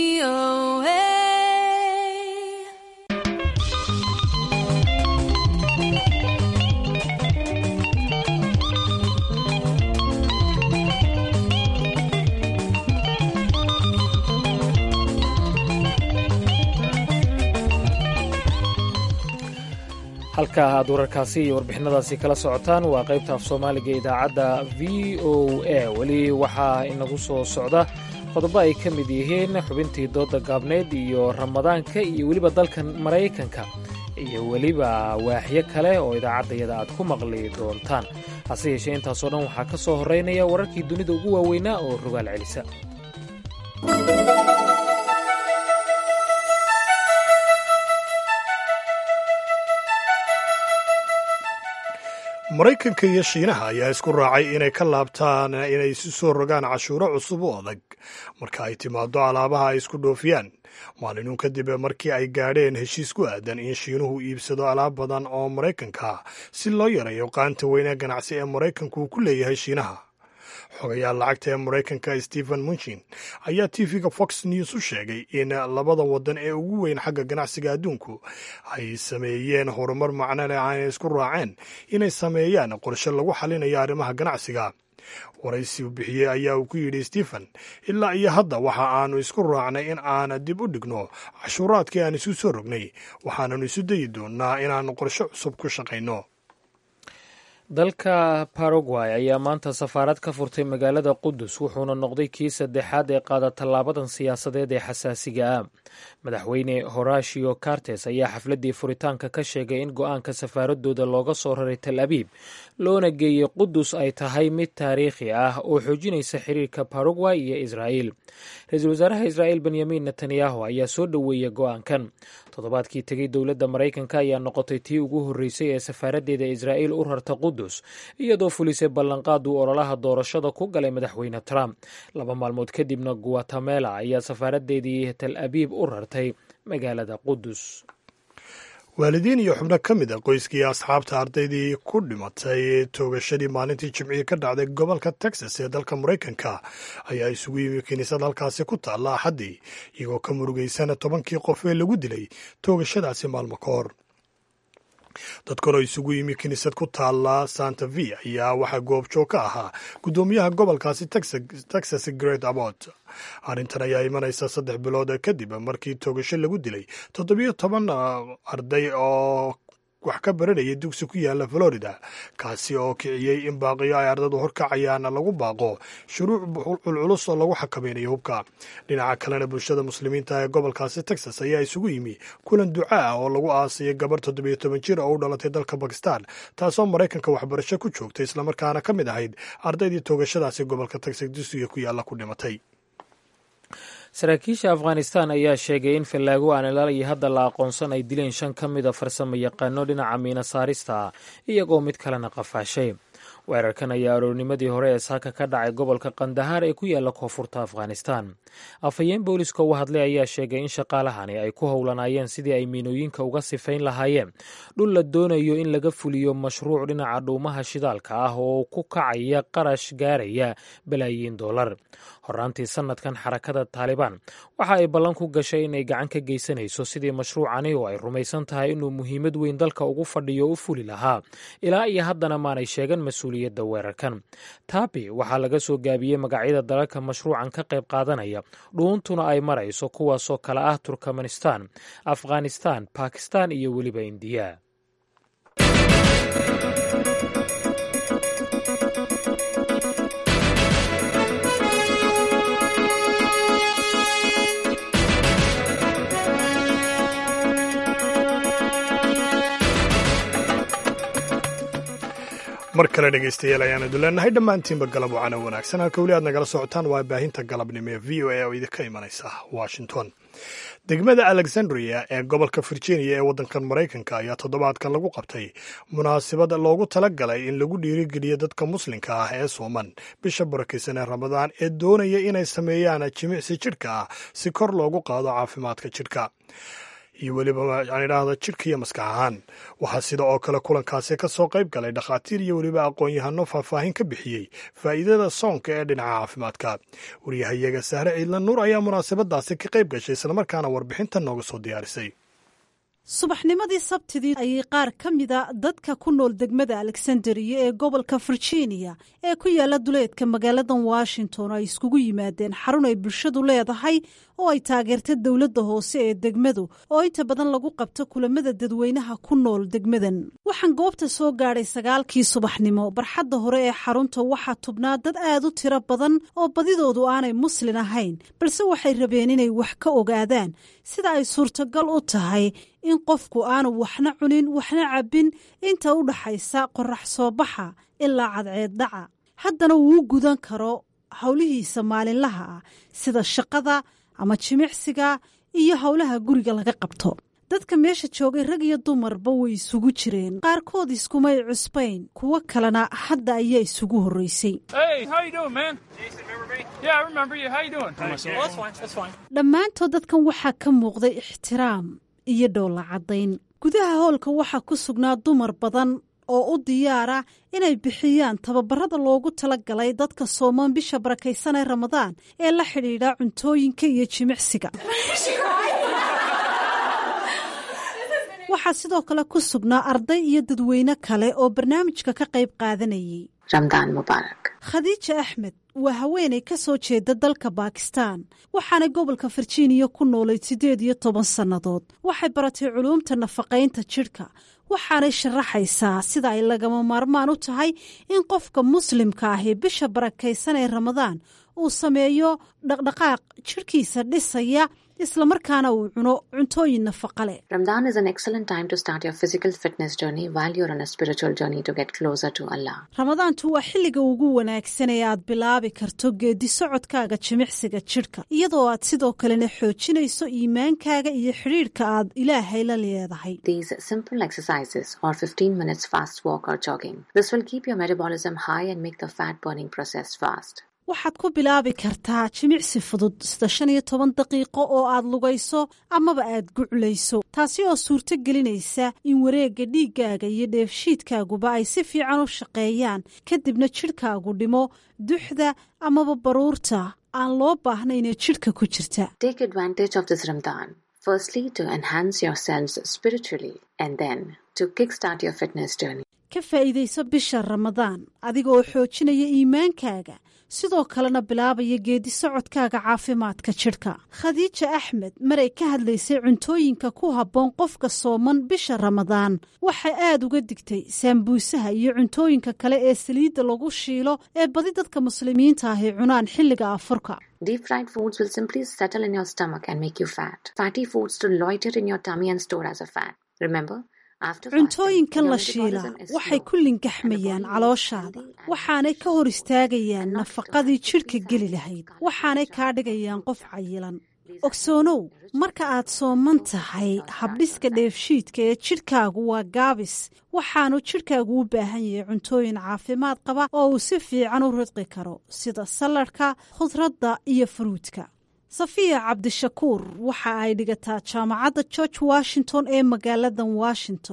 halka aad wararkaasi iyo warbixinadaasi kala socotaan waa qaybta af soomaaliga idaacadda v o a. weli waxaa inagu soo socda qodobo ay ka mid yihiin xubintii dooda gaabneed iyo ramadaanka iyo weliba dalkan maraykanka iyo weliba waaxyo kale oo idaacaddayada aad ku maqli doontaan. hase yeeshee intaasoo dhan waxaa ka soo horraynaya wararkii dunida ugu waaweynaa oo rogaal celisa. maraykanka iyo shiinaha ayaa isku raacay inay ka laabtaan inay isu soo rogaan cashuuro cusub oo adag marka ay timaado alaabaha ay isku dhoofiyaan, maalinun kadib markii ay gaadheen heshiis ku aadan in shiinuhu iibsado alaab badan oo maraykanka si loo yareeyo qaanta weyne ganacsi ee maraykanku uu ku leeyahay shiinaha. xogayaal lacagta ee maraykanka stephen munchin ayaa t v-ga fox news u sheegay in labada waddan ee ugu weyn xagga ganacsiga adduunku ay sameeyeen horumar macno leh aanay isku raaceen inay sameeyaan qorshe lagu xalinayo arrimaha ganacsiga. waraysi uu bixiyey ayaa uu ku yidhi stephen, ilaa iyo hadda waxa aanu isku raacnay in aan dib u dhigno cashuuraadkii aan isu soo rognay, waxaananu isu dayi doonnaa inaannu qorshe cusub ku shaqayno. dalka Paraguay ayaa maanta safaarad ka furtay magaalada Qudus, wuxuuna noqday kii saddexaad ee qaada tallaabadan siyaasadeed ee xasaasiga ah. madaxweyne Horacio Cartes ayaa xafladdii furitaanka ka sheegay in go'aanka safaaradooda looga soo raray Tel Aviv loona geeyey Qudus ay tahay mid taariikhi ah oo xoojinaysa xiriirka Paraguay iyo Israa'iil. ra-iisul wasaaraha Israa'iil Benyamin Netanyahu ayaa soo dhoweeyey go'aankan. toddobaadkii tegey dowladda Maraykanka ayaa noqotay tii ugu horreysay ee safaaraddeeda Israa'iil u rarta Qudus, iyadoo fulisay ballanqaad uu ololaha doorashada ku galay madaxweyne Trump. laba maalmood kadibna Guatemala ayaa safaaraddeedii Tel Aviv u rartay magaalada Qudus. waalidiin iyo xubno ka mid a qoyskii asxaabta ardaydii ku dhimatay toogashadii maalintii jimcihii ka dhacday gobolka Texas ee dalka Maraykanka ayaa isugu yimi kiniisad halkaasi ku taalla Axaddii, iyagoo ka murugaysana tobankii qof ee lagu dilay toogashadaasi maalmo ka hor. dad kaloo isugu yimi kiniisad ku taalla Santa Fe ayaa waxaa goobjoog ka ahaa guddoomiyaha gobolkaasi Texas Greg Abbott. arrintan ayaa imanaysa saddex bilood kadib markii toogasho lagu dilay toddobiyo toban arday oo wax ka baranayay dugsi ku yaala Florida, kaasi oo kiciyey in baaqiyo ay ardadu horkacayaan lagu baaqo shuruuc culculus oo lagu xakameynayo hubka. dhinaca kalena bulshada muslimiinta ee gobolkaasi Texas ayaa isugu yimi kulan duca ah oo lagu aasayay gabar toddobiyo toban jir oo u dhalatay dalka Bakistan, taasoo Maraykanka waxbarasho ku joogtay islamarkaana ka mid ahayd ardaydii toogashadaasi gobolka Texas dugsiga ku yaala ku dhimatay. saraakiisha Afghanistan ayaa sheegay in fallaago aan ilaa iyo hadda la aqoonsan ay dileen shan ka mid a farsamo yaqaano dhinaca miina saarista ah, iyagoo mid kalena qafaashay. weerarkan ayaa aroornimadii hore ee saaka ka dhacay gobolka Qandahar ee ku yaala koonfurta Afghanistan. afhayeen booliska u hadlay ayaa sheegay in shaqaalahani ay ku howlanaayeen sidii ay miinooyinka uga sifayn lahaayeen dhul la doonayo in laga fuliyo mashruuc dhinaca dhuumaha shidaalka ah oo ku kacaya qarash gaaraya balaayiin dollar. horaantii sannadkan xarakada taalibaan waxa ay ballan ku gashay inay gacan ka geysanayso sidii mashruucani oo ay rumaysan tahay inuu muhiimad weyn dalka ugu fadhiyo u fuli lahaa ilaa iyo haddana maanay sheegan mas-uuliyadda weerarkan. taabi waxaa laga soo gaabiyey magacyada dalalka mashruucan ka qayb qaadanaya dhuuntuna ay marayso kuwaasoo kale ah turkmanistan, afghanistan, bakistan iyo weliba indiya. mar kale dhegaystayaal ayaanu iduleenahay dhammaantiinba galab wacana wanaagsan. halka weli aad nagala socotaan waa baahinta galabnimo ee v o a oo idinka imanaysa washington. degmada alexandria ee gobolka virginia ee waddankan maraykanka ayaa toddobaadkan lagu qabtay munaasabad loogu tala galay in lagu dhiirigeliyo dadka muslimka ah ee sooman bisha barakaysan ee ramadaan ee doonaya inay sameeyaan jimicsi jidhka ah si kor loogu qaado caafimaadka jidhka iyo weliba aan idhaahdo jidhka iyo maskax ahaan. waxaa sida oo kale kulankaasi ka soo qayb galay dhakhaatiir iyo weliba aqoon-yahano faahfaahin ka bixiyey faa'iidada soonka ee dhinaca caafimaadka. wariyahayaga sahre ciidla nuur ayaa munaasabadaasi ka qayb gashay islamarkaana warbixintan nooga soo diyaarisay. subaxnimadii sabtidii ayay qaar ka mida dadka ku nool degmada alexandria ee gobolka virginia ee ku yaala duleedka magaaladan washington ay iskugu yimaadeen xarun ay bulshadu leedahay oo ay taageerta dowladda hoose ee degmadu oo inta badan lagu qabto kulamada dadweynaha ku nool degmadan. waxaan goobta soo gaadhay sagaalkii subaxnimo. barxadda hore ee xarunta waxaa tubnaa dad aad u tiro badan oo badidoodu aanay muslin ahayn, balse waxay rabeen inay wax ka ogaadaan sida ay suurtagal u tahay in qofku aanu waxna cunin waxna cabbin inta u dhaxaysa qorax soo baxa ilaa cadceed dhaca, haddana wuu gudan karo howlihiisa maalinlaha ah sida shaqada ama jimicsiga iyo howlaha guriga laga qabto. dadka meesha joogay rag iyo dumarba way isugu jireen, qaarkood iskumay cusbayn, kuwo kalena hadda ayaa isugu horreysay. dhammaantood dadkan waxaa ka muuqday ixtiraam iyo dhoolla caddayn. gudaha hoolka waxaa ku sugnaa dumar badan oo u diyaara inay bixiyaan tababarada loogu tala galay dadka sooman bisha barakaysan ee ramadaan ee la xidhiidha cuntooyinka iyo jimicsiga. waxaa sidoo kale ku sugnaa arday iyo dadweyne kale oo barnaamijka ka qayb qaadanayay. ramadaan mubaarak. khadiija axmed waa haweenay ka soo jeeda dalka bakistan, waxaana gobolka virginia ku noolay siddeed iyo toban sannadood. waxay baratay culuumta nafaqaynta jidhka, waxaanay sharaxaysaa sida ay lagama maarmaan u tahay in qofka muslimka ahi bisha barakaysan ee ramadaan uu sameeyo dhaqdhaqaaq jidhkiisa dhisaya islamarkaana uu cuno cuntooyin nafaqa leh. Ramadan is an excellent time to start your physical fitness journey while you're on a spiritual journey to get closer to Allah. Ramadaantu waa xilliga ugu wanaagsan ee aad bilaabi karto geedi socodkaaga jimicsiga jidhka, iyadoo aad sidoo kalena xoojinayso iimaankaaga iyo xidhiidhka aad Ilaahay la leedahay. These simple exercises or fifteen minutes fast walk or jogging. This will keep your metabolism high and make the fat burning process fast. waxaad ku bilaabi kartaa jimicsi fudud sida shan iyo toban daqiiqo oo aad lugayso amaba aad guclayso, taasi oo suurto gelinaysa in wareegga dhiiggaaga iyo dheefshiidkaaguba ay si fiican u shaqeeyaan, kadibna jidhkaagu dhimo duxda amaba baruurta aan loo baahnayn ee jidhka ku jirta. Take advantage of this Ramadan. Firstly, to enhance yourselves spiritually and then to kickstart your fitness journey. ka faa'iidayso bisha Ramadaan adiga oo xoojinaya iimaankaaga, sidoo kalena bilaabaya geedi socodkaaga caafimaadka jidhka. Khadiija Axmed maray ka hadlaysay cuntooyinka ku habboon qofka sooman bisha Ramadaan, waxay aad uga digtay saambuusaha iyo cuntooyinka kale ee saliidda lagu shiilo ee badi dadka muslimiinta ahi cunaan xilliga afurka. Deep fried foods will simply settle in your stomach and make you fat. Fatty foods to loiter in your tummy and store as a fat. Remember, cuntooyinkan la shiila waxay ku lingaxmayaan calooshaada, waxaanay ka hor istaagayaan nafaqadii jidhka geli lahayd, waxaanay kaa dhigayaan qof cayilan. ogsoonow, marka aad sooman tahay habdhiska dheefshiidka ee jidhkaagu waa gaabis, waxaanu jidhkaagu u baahan yahay cuntooyin caafimaad qaba oo uu si fiican u ridqi karo sida saladhka, khudradda iyo furuudka. safiya cabdishakuur waxa ay dhigataa jaamacadda george washington ee magaaladan washington,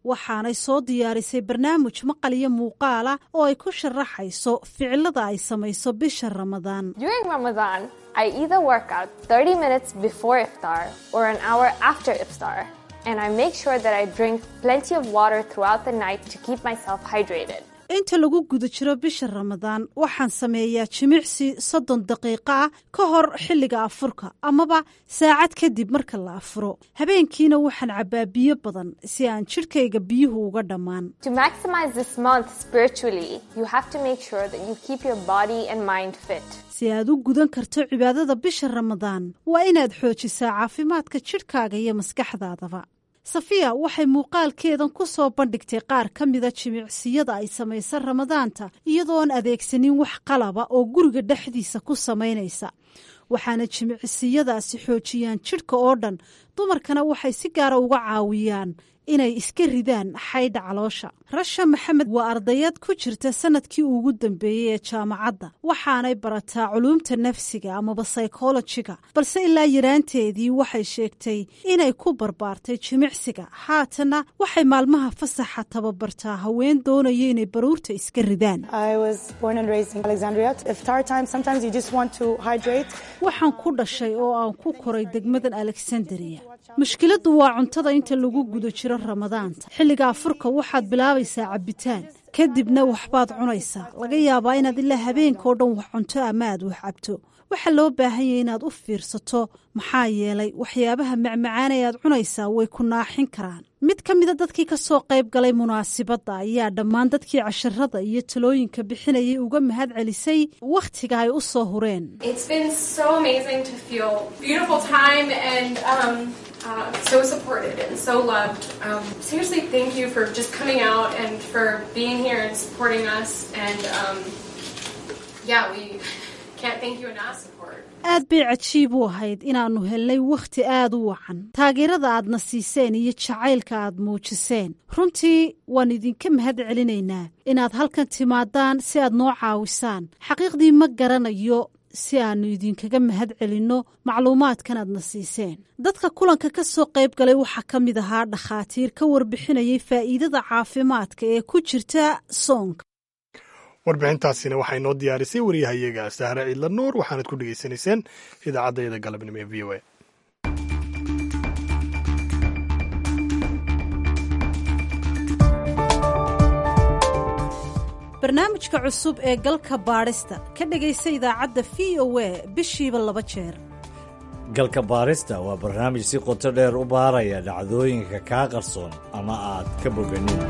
waxaanay soo diyaarisay barnaamij maqal iyo muuqaala oo ay ku sharaxayso ficilada ay samayso bisha ramadaan. During Ramadan, I either work out thirty minutes before iftar or an hour after iftar, and I make sure that I drink plenty of water throughout the night to keep myself hydrated. inta lagu guda jiro bisha ramadaan waxaan sameeyaa jimicsi soddon daqiiqo ah ka hor xilliga afurka amaba saacad kadib marka la afuro. habeenkiina waxaan cabbaa biyo badan si aan jidhkayga biyuhu uga dhammaan. To maximize this month spiritually, you have to make sure that you keep your body and mind fit. si aad u gudan karto cibaadada bisha ramadaan waa inaad xoojisaa caafimaadka jidhkaaga iyo maskaxdaadaba. safiya waxay muuqaalkeedan ku soo bandhigtay qaar ka mida jimicsiyada ay samaysa ramadaanta iyadoon adeegsanin wax qalaba oo guriga dhexdiisa ku samaynaysa. waxaana jimicsiyadaasi xoojiyaan jidhka oo dhan, dumarkana waxay si gaara uga caawiyaan inay iska ridaan xaydha caloosha. rasha maxamed waa ardayad ku jirta sanadkii ugu dambeeyey ee jaamacadda, waxaanay barataa culuumta nafsiga amaba psychologiga, balse ilaa yaraanteedii waxay sheegtay inay ku barbaartay jimicsiga. haatana waxay maalmaha fasaxa tababartaa haween doonaya inay baruurta iska ridaan. waxaan ku dhashay oo aan ku koray degmadan alexandria. mushkiladdu waa cuntada inta lagu guda jiro ramadaanta. xilliga afurka waxaad bilaabaysaa cabbitaan, kadibna waxbaad cunaysaa. laga yaabaa inaad ilaa habeenkao dhan wax cunto ama aad wax cabto. waxaa loo baahan yahay inaad u fiirsato, maxaa yeelay waxyaabaha macmacaan ee aad cunaysaa way ku naaxin karaan. mid ka mida dadkii ka soo qayb galay munaasibadda ayaa dhammaan dadkii casharada iyo talooyinka bixinayay uga mahad celisay wakhtiga ay u soo hureen. Uh, so supported and so loved. Um, seriously, thank you for just coming out and for being here and supporting us. And um, yeah, we can't thank you enough support. aad bay cajiib u ahayd inaannu helnay wakhti aad u wacan. taageerada aadna siiseen iyo jacaylka aad muujiseen, runtii waan idinka mahad celinaynaa inaad halkan timaadaan si aad noo caawisaan. xaqiiqdii ma garanayo si aanu idinkaga mahad celinno macluumaadkan aadna siiseen. dadka kulanka ka soo qayb galay waxaa ka mid ahaa dhakhaatiir ka warbixinayay faa'iidada caafimaadka ee ku jirta soonka. warbixintaasina waxay noo diyaarisay wariyahayaga sahre ciidla nuur, waxaanad ku dhegaysanayseen idaacaddayada galabnimo ee v o a. barnaamijka cusub ee galka baadhista ka dhegaysa idaacadda v o a bishiiba laba jeer. galka baadhista waa barnaamij si qoto dheer u baaraya dhacdooyinka kaa qarsoon ama aad ka boganin.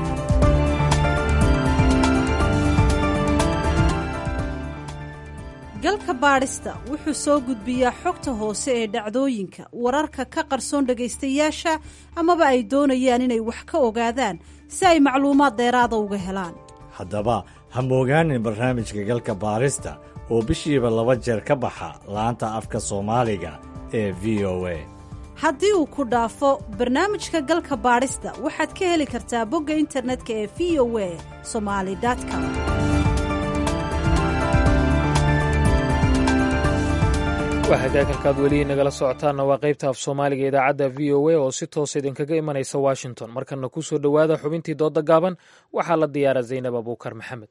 galka baadhista wuxuu soo gudbiyaa xogta hoose ee dhacdooyinka, wararka ka qarsoon dhegaystayaasha amaba ay doonayaan inay wax ka ogaadaan si ay macluumaad dheeraada uga helaan. haddaba ha moogaanin barnaamijka galka baarista oo bishiiba laba jeer ka baxa laanta afka soomaaliga ee v o a. haddii uu ku dhaafo barnaamijka galka baadhista waxaad ka heli kartaa bogga internetka ee v o a somali com. waxaad halkaad weli nagala socotaanna waa qaybta af soomaaliga idaacadda v o a oo si toosa idinkaga imanaysa washington. markana ku soo dhowaada xubintii dooda gaaban, waxaa la diyaara zaynab abuukar maxamed.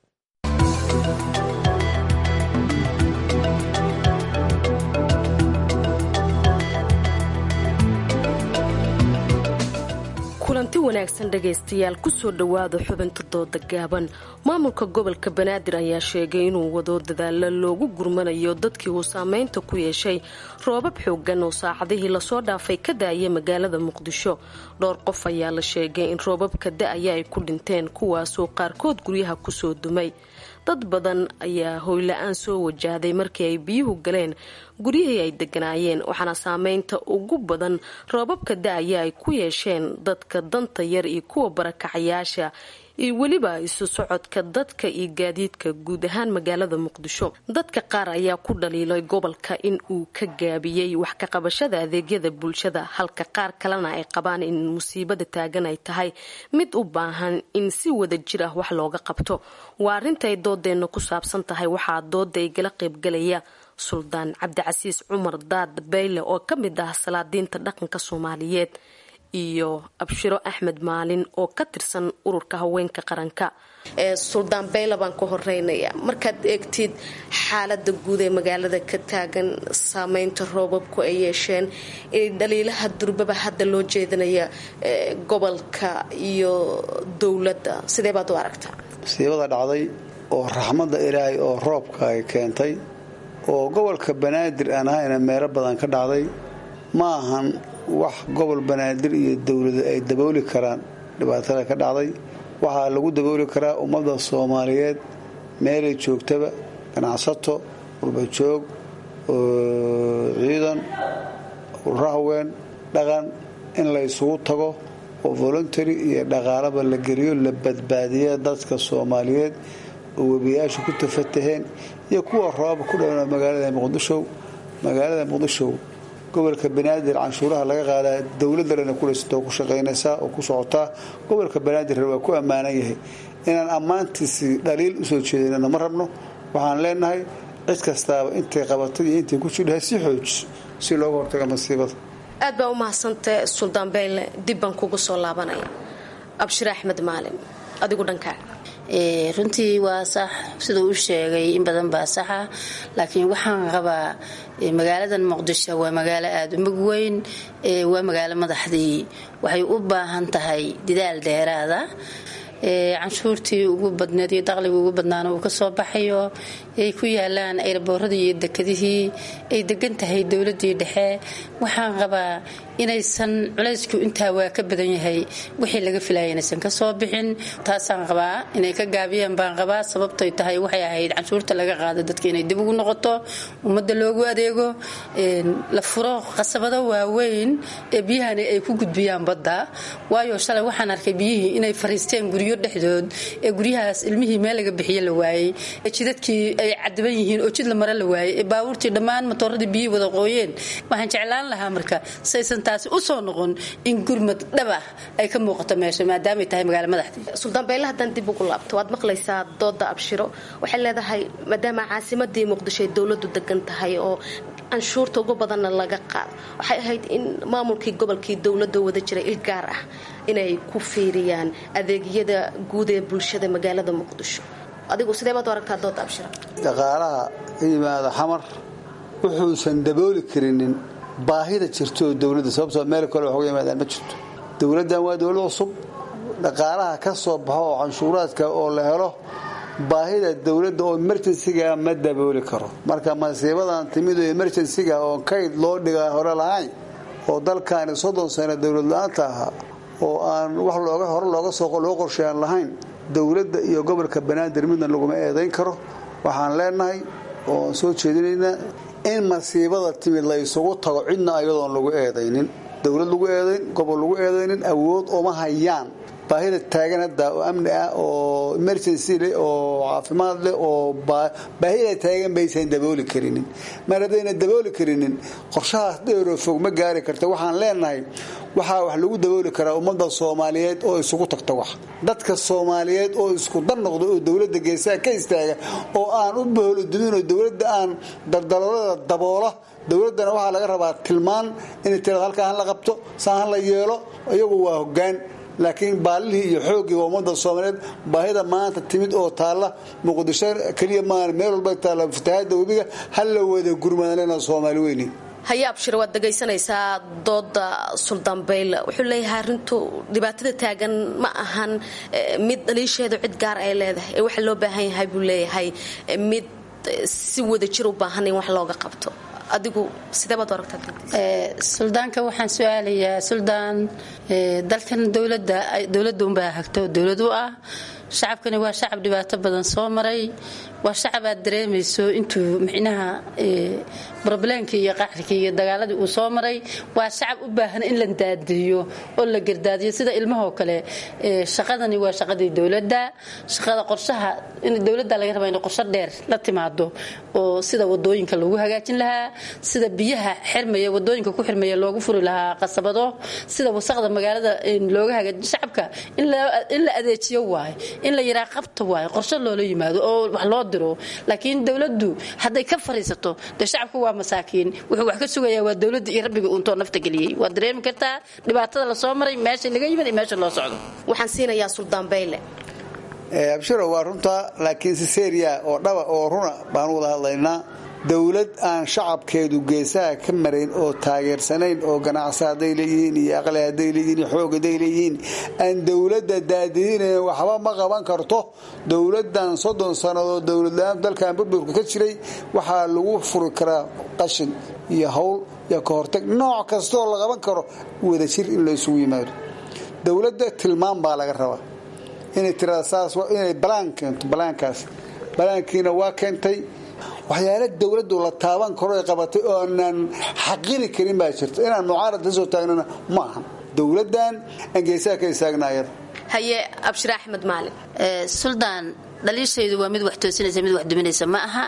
kulanti wanaagsan dhegaystayaal, ku soo dhowaada xubinta dooda gaaban. maamulka gobolka banaadir ayaa sheegay inuu wado dadaalo loogu gurmanayo dadkii uu saameynta ku yeeshay roobab xoogan oo saacadihii lasoo dhaafay ka da-aya magaalada muqdisho. dhowr qof ayaa la sheegay in roobabka da-aya ay ku dhinteen, kuwaasoo qaarkood guryaha kusoo dumay. dad badan ayaa hooyla-aan soo wajahday markii ay biyuhu galeen guryihii ay deganaayeen, waxaana saameynta ugu badan roobabka da-aya ay ku yeesheen dadka danta yar iyo kuwa barakacayaasha iyo weliba isu socodka dadka iyo gaadiidka guud ahaan magaalada muqdisho. dadka qaar ayaa ku dhaliilay gobolka in uu ka gaabiyey wax ka qabashada adeegyada bulshada, halka qaar kalena ay qabaan in musiibada taagan ay tahay mid u baahan in si wada jir ah wax looga qabto. waa arintay doodeenna ku saabsan tahay. waxaa dooda igala qaybgalaya suldaan cabdicasiis cumar daad bayle oo ka mid ah salaadiinta dhaqanka soomaaliyeed, iyo abshiro axmed maalin oo ka tirsan ururka haweenka qaranka. suldaan beyla baan ku horeynaya, markaad eegtid xaalada guud ee magaalada ka taagan, saameynta roobabku ay yeesheen, dhaliilaha durbaba hadda loo jeedinaya gobolka iyo dowladda, sidee baad u aragtaa? musiibada dhacday oo raxmadda ilaahay oo roobka ay keentay oo gobolka banaadir aan ahayna meelo badan ka dhacday ma ahan wax gobol banaadir iyo dowlada ay dabooli karaan. dhibaatada ka dhacday waxaa lagu dabooli karaa ummadda Soomaaliyeed meelay joogtaba, ganacsato, qurbajoog, ciidan, urahaween, dhaqan in la isugu tago oo voluntary iyo dhaqaalaba la geliyo, la badbaadiyo dadka Soomaaliyeed oo webiyaasha ku tafataheen iyo kuwa roob ku dhawna magaalada Muqdisho. magaalada Muqdisho gobolka banaadir canshuuraha laga qaadaa dawladana ku leeyahay ku shaqeynaysa oo ku socota. gobolka banaadir waa ku amaanan yahay inaan ammaantiisi dhaliil u soo jeedinayna ma rabno. waxaan leenahay cid kastaaba intay qabatay iyo intay ku jidhay si xooj si looga hortago masiibada. aad baa u mahadsantahay suldaan beyle, dib baan kugu soo laabanaya. abshir axmed maalin, adigu dhankaaga. runtii waa sax siduu u sheegay, in badan baa saxa, laakiin waxaan qabaa magaaladan Muqdisho waa magaalo aad u mug weyn, waa magaalo madaxdii, waxay u baahan tahay dadaal dheeraada. canshuurtii ugu badneed iyo dakhliga ugu badnaana uu ka soo baxayo, ay ku yaalaan airboorradii iyo dekadihii, ay degan tahay dowladii dhexe. waxaan qabaa inaysan culaysku intaa waa ka badan yahay wixii laga filayay inaysan ka soo bixin. taasaan qabaa inay ka gaabiyeen baan qabaa, sababtay tahay waxay ahayd canshuurta laga qaado dadka inay dib ugu noqoto, ummadda loogu adeego, la furo qasabado waaweyn ee biyahani ay ku gudbiyaan badda. waayo shalay waxaan arkay biyihii inay fariisteen guryo dhexdood, ee guryahaas ilmihii meel laga bixiyo la waayey, ee jidadkii ay cadaban yihiin oo jid la mara la waayey, ee baabuurtii dhammaan matooradii biyihii wada qooyeen. waxaan jeclaan lahaa marka saysan taasi u soo noqon in gurmad dhab ah ay ka muuqato meesha maadaama ay tahay magaalo madaxdii. suldaan beyle, haddaan dib ugu laabto, waad maqlaysaa dooda abshiro. waxay leedahay maadaama caasimadii Muqdisho ay dowladdu degan tahay oo canshuurta ugu badanna laga qaado, waxay ahayd in maamulkii gobolkii dowladda wada jiray il gaar ah inay ku fiiriyaan adeegyada guud ee bulshada magaalada Muqdisho. adigu sidee baad u aragtaa dooda abshiro? dhaqaalaha yimaada xamar wuxuusan dabooli karinin baahida jirto dowladda, sababtoo meel kale wax uga yimaadaan ma jirto. dowladdan waa dowlad cusub, dhaqaalaha ka soo baxo oo canshuuraadka oo la helo baahida dowladda oo emergency-ga ma dabooli karo. marka masiibadan timid oo emergency-ga oo kayd loo dhigaa hore lahayn, oo dalkaani soddon sano dowlad la'aanta ahaa, oo aan wax looga hore looga soo loo qorsheeyaan lahayn, dowladda iyo gobolka banaadir midna laguma eedayn karo. waxaan leenahay oo soo jeedinaynaa in masiibada timid la isugu tago cidna ayadoon lagu eedaynin, dowlad lagu eedayn, gobol lagu eedaynin, awood uma hayaan. baahida taagan hadda oo amni ah oo emergency leh oo caafimaad leh oo baahida taagan baysan dabooli karinin. mar haddayna dabooli karinin qorshahaas dheeroo fog ma gaari karta. waxaan leenahay waxaa wax lagu dabooli karaa ummadda Soomaaliyeed oo isugu tagta, wax dadka Soomaaliyeed oo isku dar noqdo oo dowladda geesaha ka istaaga oo aan u boholo dumin oo dowladda aan dardalada daboola. dowladdana waxaa laga rabaa tilmaan inay tirada halkaan la qabto, saan la yeelo, iyagu waa hoggaan. laakiin baalihii iyo xoogii waa ummadda Soomaaliyeed. baahida maanta timid oo taalla Muqdisho kaliya maan meel walba taalla fatahaada webiga hal la wada gurmadana Soomaali weyni. haya abshir, waad dhagaysanaysaa dooda suldaan beyle. wuxuu leeyahay arrintu dhibaatada taagan ma ahan mid dhaliisheedu cid gaar ay leedahay, ee waxa loo baahan yahay buu leeyahay mid si wada jir u baahan in wax looga qabto. adigu sidee baad u aragtaa? suldaanka waxaan su-aalayaa, suldaan, dalkan dowladda dowladda unbaa hagto dowlad u ah, shacabkani waa shacab dhibaato badan soo maray, waa shacab aad dareemayso intuu micnaha broblemkii iyo qaxrikii iyo dagaaladii uu soo maray. waa shacab u baahan in la daadiyo oo la gardaadiyo sida ilmahoo kale. shaqadani waa shaqadii dowladda, shaqada qorshaha in dowladda laga raba inay qorshe dheer la timaado oo sida wadooyinka lagu hagaajin lahaa, sida biyaha xirmaya wadooyinka ku xirmaya loogu furi lahaa qasabado, sida wasaqda magaalada looga hagaajin shacabka in la adeejiyo waaye in la yidhaha qabta waayo qorshe loola yimaado oo wax loo diro. laakiin dowladdu hadday ka fariisato dee shacabku waa masaakiin wuxuu wax ka sugayaa waa dowladda iyo rabbiga uuntoo nafta geliyey. waad dareemi kartaa dhibaatada la soo maray meesha laga yimid iyo meesha loo socdo. waxaan siinayaa Suldaan Bayle. abshiro waa runta laakiin si seriya oo dhaba oo runa baan wada hadlaynaa. dowlad aan shacabkeedu geesaha ka marayn oo taageersanayn oo ganacsi hadday leeyihiin iyo aqli hadday leeyihiin iyo xoog hadday leeyihiin aan dowladda daadihinayn waxba ma qaban karto. dowladdan soddon sannadood dowladla-aan dalkan burburka ka jiray waxaa lagu furi karaa qashin iyo hawl iyo ka hortag nooc kastoo la qaban karo wada jir in la isugu yimaado. dowladda tilmaam baa laga rabaa inay tirada saas inay balaan keento. balaankaas balaankiina waa keentay. waxyaala dowladdu la taaban karo ay qabatay oo aanan xaqiri karin baa jirta. inaan mucaarad ka soo taagnana ma ahan. dowladdan aan geesaha ka istaagnaayada. haye Abshir Axmed Maalin. Suldaan dhaliishaydu waa mid wax toosinaysa mid wax duminaysa ma aha.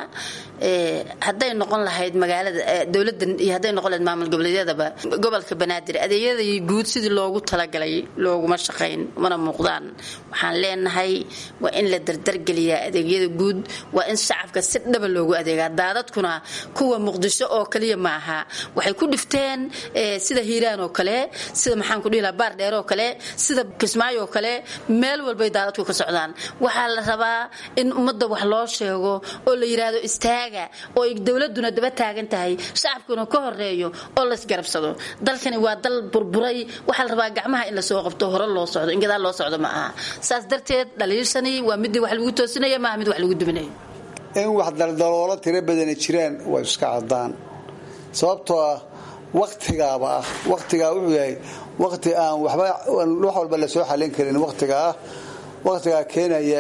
hadday noqon lahayd magaalada dowladda iyo hadday noqon lahayd maamul goboleedyadaba gobolka Banaadir adeegyada guud sidii loogu talagalay looguma shaqayn mana muuqdaan. waxaan leenahay waa in la dardargeliyaa adeegyada guud waa in shacabka si dhaba loogu adeegaa. daadadkuna kuwa Muqdisho oo kaliya ma aha waxay ku dhifteen sida Hiiraan oo kale sida maxaan ku dhihi lahaa Baar Dheer oo kale sida Kismaayo oo kale meel walba daadadku ka socdaan. waxaa la rabaa in ummadda wax loo sheego oo la yiraahdo istaaga oo dowladuna daba taagan tahay shacabkuna ka horeeyo oo la isgarabsado. dalkani waa dal burburay waxa la rabaa gacmaha in la soo qabto hore loo socdo in gadaal loo socdo ma aha. saas darteed dhaliishani waa mid wax lagu toosinaya ma mid wax lagu duminayo. in wax daldaloola tiro badan jiraan way iska cadaan sababtoo ah waqtigaaba ah waqtiga wuxuu yahay waqti aan waxba wax walba la soo xalin karin. waqtiga ah waqtiga keenaya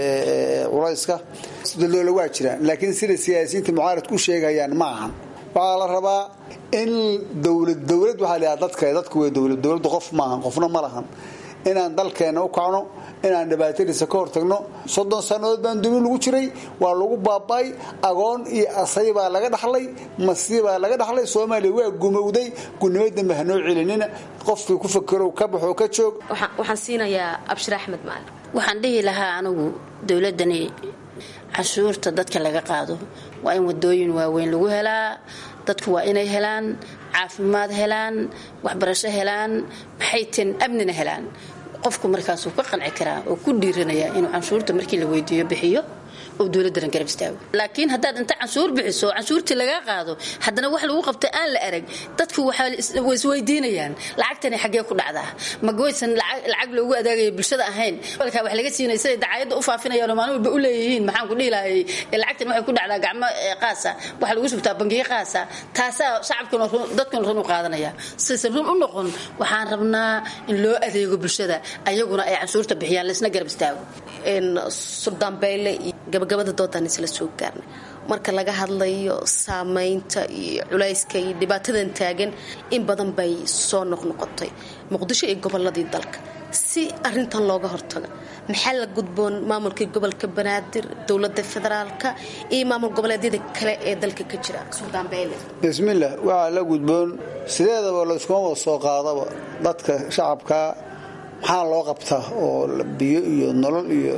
urayska sidoo waa jiraan laakiin sida siyaasiyiinta mucaaradku u sheegayaan ma ahan. waxaa la rabaa in dowlad dowlad waxa la dadka dadku way dowlad dowlad qof ma ahan qofna ma lahan. inaan dalkeena u kacno inaan dhibaatadiisa ka hortagno. soddon sannadood baan dumi lagu jiray waa lagu baabay agoon iyo asay baa laga dhaxlay masiib baa laga dhaxlay. Soomaaliya waa gumowday gudnimada ma hanoo celinina qofkii ku fakaro ka baxo ka joog. waxaan siinayaa Abshir Axmed Maalin. waxaan dhihi lahaa anigu dowladani cashuurta dadka laga qaado waa in wadooyin waaweyn lagu helaa. dadku waa inay helaan caafimaad helaan waxbarasho helaan maxay tin amnina helaan. qofku markaas uu ka qanci karaa oo ku dhiiranaya inuu canshuurta markii la weydiiyo bixiyo oo dowladda garab istaago. laakiin haddaad inta canshuur bixiso canshuurtii laga qaado haddana wax lagu qabtay aan la arag dadku waxa way isweydiinayaan lacagtani xagee ku dhacdaa ma goysan lacag loogu adeegayo bulshada ahayn. walka wax laga siinay sida dacaayada u faafinayaan oo maalin walba u leeyihiin maxaan ku dhihi lahay lacagtani waxay ku dhacdaa gacmo qaasa waxa lagu shubtaa bangiga qaasa taasa shacabkuna dadkuna run u qaadanaya. sidoo run u noqon waxaan rabnaa in loo adeego bulshada ayaguna ay canshuurta bixiyaan leesna garab istaago. in Suldaan Bayle gabagabada doodan isla soo gaarnay marka laga hadlayo saameynta iyo culayska iyo dhibaatadan taagan in badan bay soo noqnoqotay Muqdisho iyo goboladii dalka. si arintan looga hortago maxaa la gudboon maamulka gobolka Banaadir dowladda federaalka iyo maamul goboleedyada kale ee dalka ka jira? Suldaan Bayle. bismillah waxa la gudboon sideedaba la isku soo qaadaba dadka shacabka maxaa loo qabtaa oo biyo iyo nolol iyo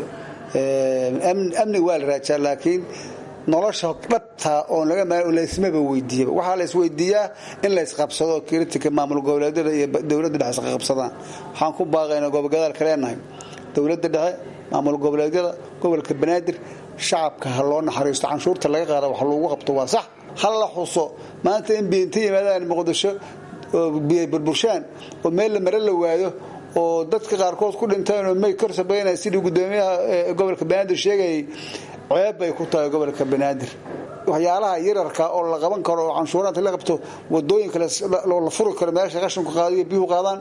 amni waa la raajaa laakiin nolosha dhabta oo laga maayo la ismaba weydiiyo waxa la isweydiiyaa in la isqabsado kritika maamul goboleedyada iyo dowladda dhexe iska qabsadaan. waxaan ku baaqaynaa gobol kaleenahay dowladda dhexe maamul goboleedyada gobolka Banaadir shacabka ha loo naxariisto canshuurta laga qaado wax loogu qabto waa sax. hal la xuso maanta in biinta yimaadaan Muqdisho oo biyo burburshaan oo meel la marin la waayo oo dadka qaarkood ku dhintaan oo may kor sabeynay sidii gudoomiyaha gobolka Banaadir sheegay ceeb ay ku tahay gobolka Banaadir. waxyaalaha yararka oo la qaban karo oo canshuuraadka la qabto wadooyinka la furi karo meesha qashinka qaadiyo biyo qaadaan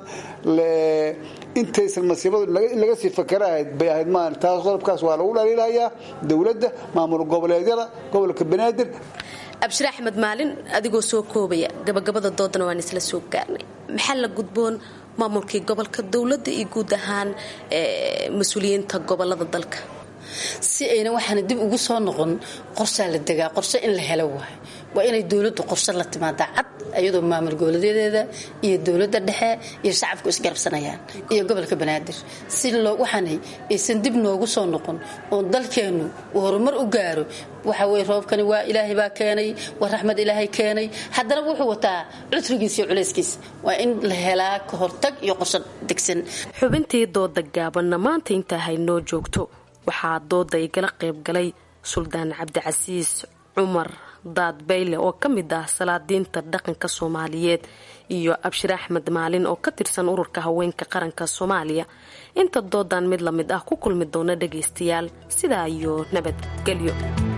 intaysan masiibadu laga sii fakarayd bay ahayd maan taas qodobkaas waa lagu dhaliilayaa dowladda maamul goboleedyada gobolka Banaadir. Abshir Axmed Maalin adigoo soo koobaya gabagabada doodana waan isla soo gaarnay maxaa la gudboon maamulkii gobolka dowladda iyo guud ahaan mas'uuliyiinta gobolada dalka si ayna waxaan dib ugu soo noqon qorshe la degaa qorshe in la helo waay waa inay dowladdu qorshe la timaadaa cad iyadoo maamul goboleedyadeeda iyo dowladda dhexe iyo shacabku isgarabsanayaan iyo gobolka banaadir si loo waxaanay aysan dib noogu soo noqon oo dalkeennu uu horumar u gaaro waxa weye roobkani waa ilaahay baa keenay waa raxmad ilaahay keenay haddana wuxuu wataa cusrigiisa iyo culayskiisa waa in la helaa ka hortag iyo qorshe degsan. xubintii dooda gaabanna maanta intaa haynoo joogto waxaa dooda igala qayb galay suldaan cabdicasiis cumar daad bayle oo ka mid ah salaadiinta dhaqanka soomaaliyeed iyo abshir axmed maalin oo ka tirsan ururka haweenka qaranka soomaaliya. inta doodan mid la mid ah ku kulmi doona dhagaystayaal sidaa iyo nabadgelyo.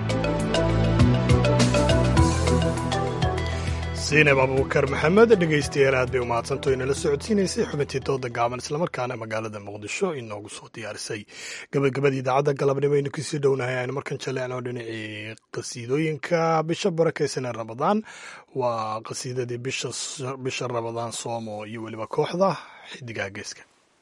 siinab abuubakar maxamed dhegaystayaal aad bay umahadsanto inala socodsiinaysay xubintii dooda gaaban islamarkaana magaalada muqdisho inoogu soo diyaarisay. gabagabadii idaacadda galabnimo aynu kasii dhownahay aynu markan jaleecno dhinacii qasiidooyinka bisha barakaysanee ramadaan. waa qasiidadii bisha ramadaan soomo iyo weliba kooxda xidigaha geeska.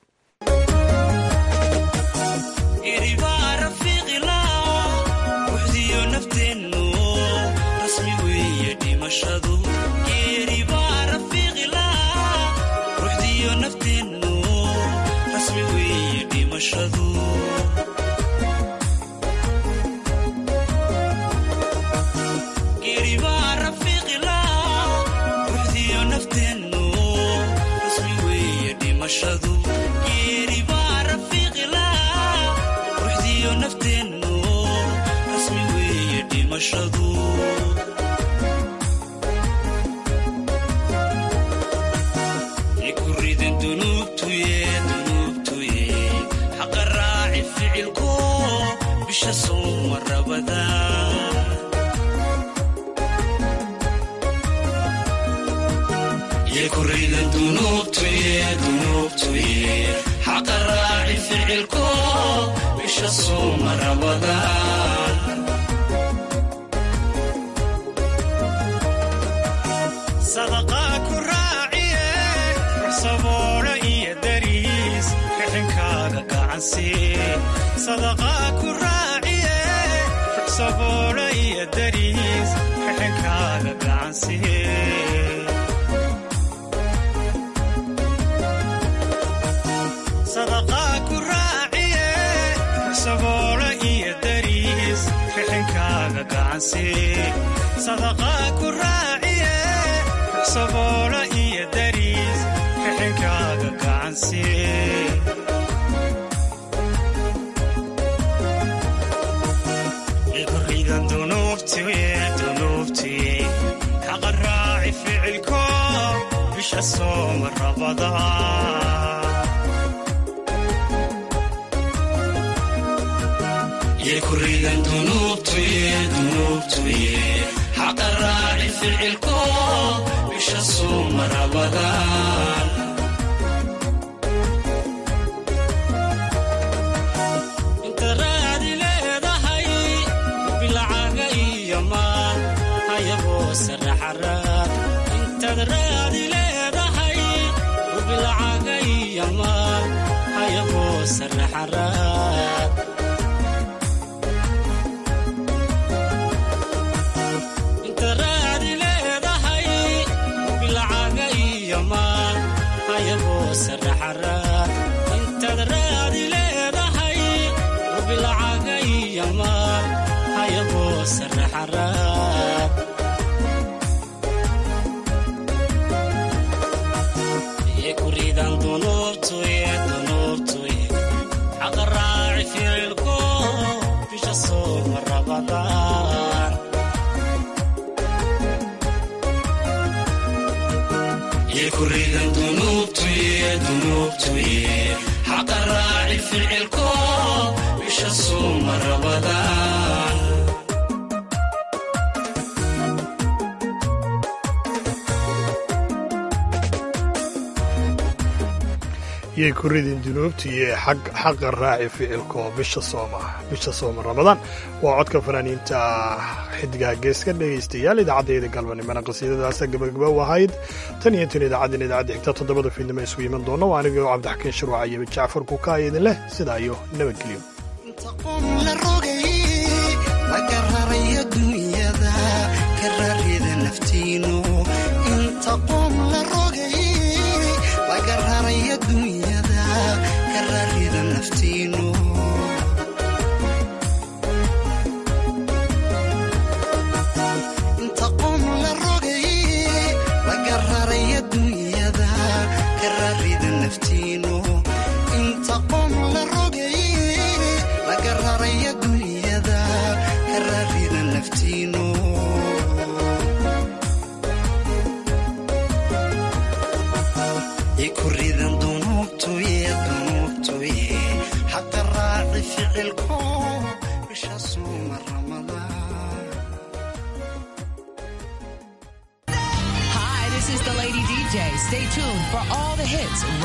yay ku ridin dunuubta iyo xaqa raaci ficilko bisha sooma bisha sooma ramadaan. waa codka fanaaniinta xidigaha geeska dhegaystayaal idaacaddeeda galbanimana qasiidadaasa gabagaba u ahayd tan iyo tan idaacaddeen idaacadda xigta toddobada fiidnimo isugu iman doona waa anigoo cabdixakiin shirwaca iyo jacfar kukaa idin leh sidaa iyo nabadgelyo. la rogay laga rarayo dunyada ka rarida naftiinu inta qoom la rogay laga raray adduunyada ka rarida naftiinu inta qoom la rogay laga raray adduunyada ka rarida naftiinu ikuridan dunuubtuye dunuubtuye xaqa raaci ficilko bisha suuma ramadaan. Hi, this is the Lady D J. Stay tuned for all the hits.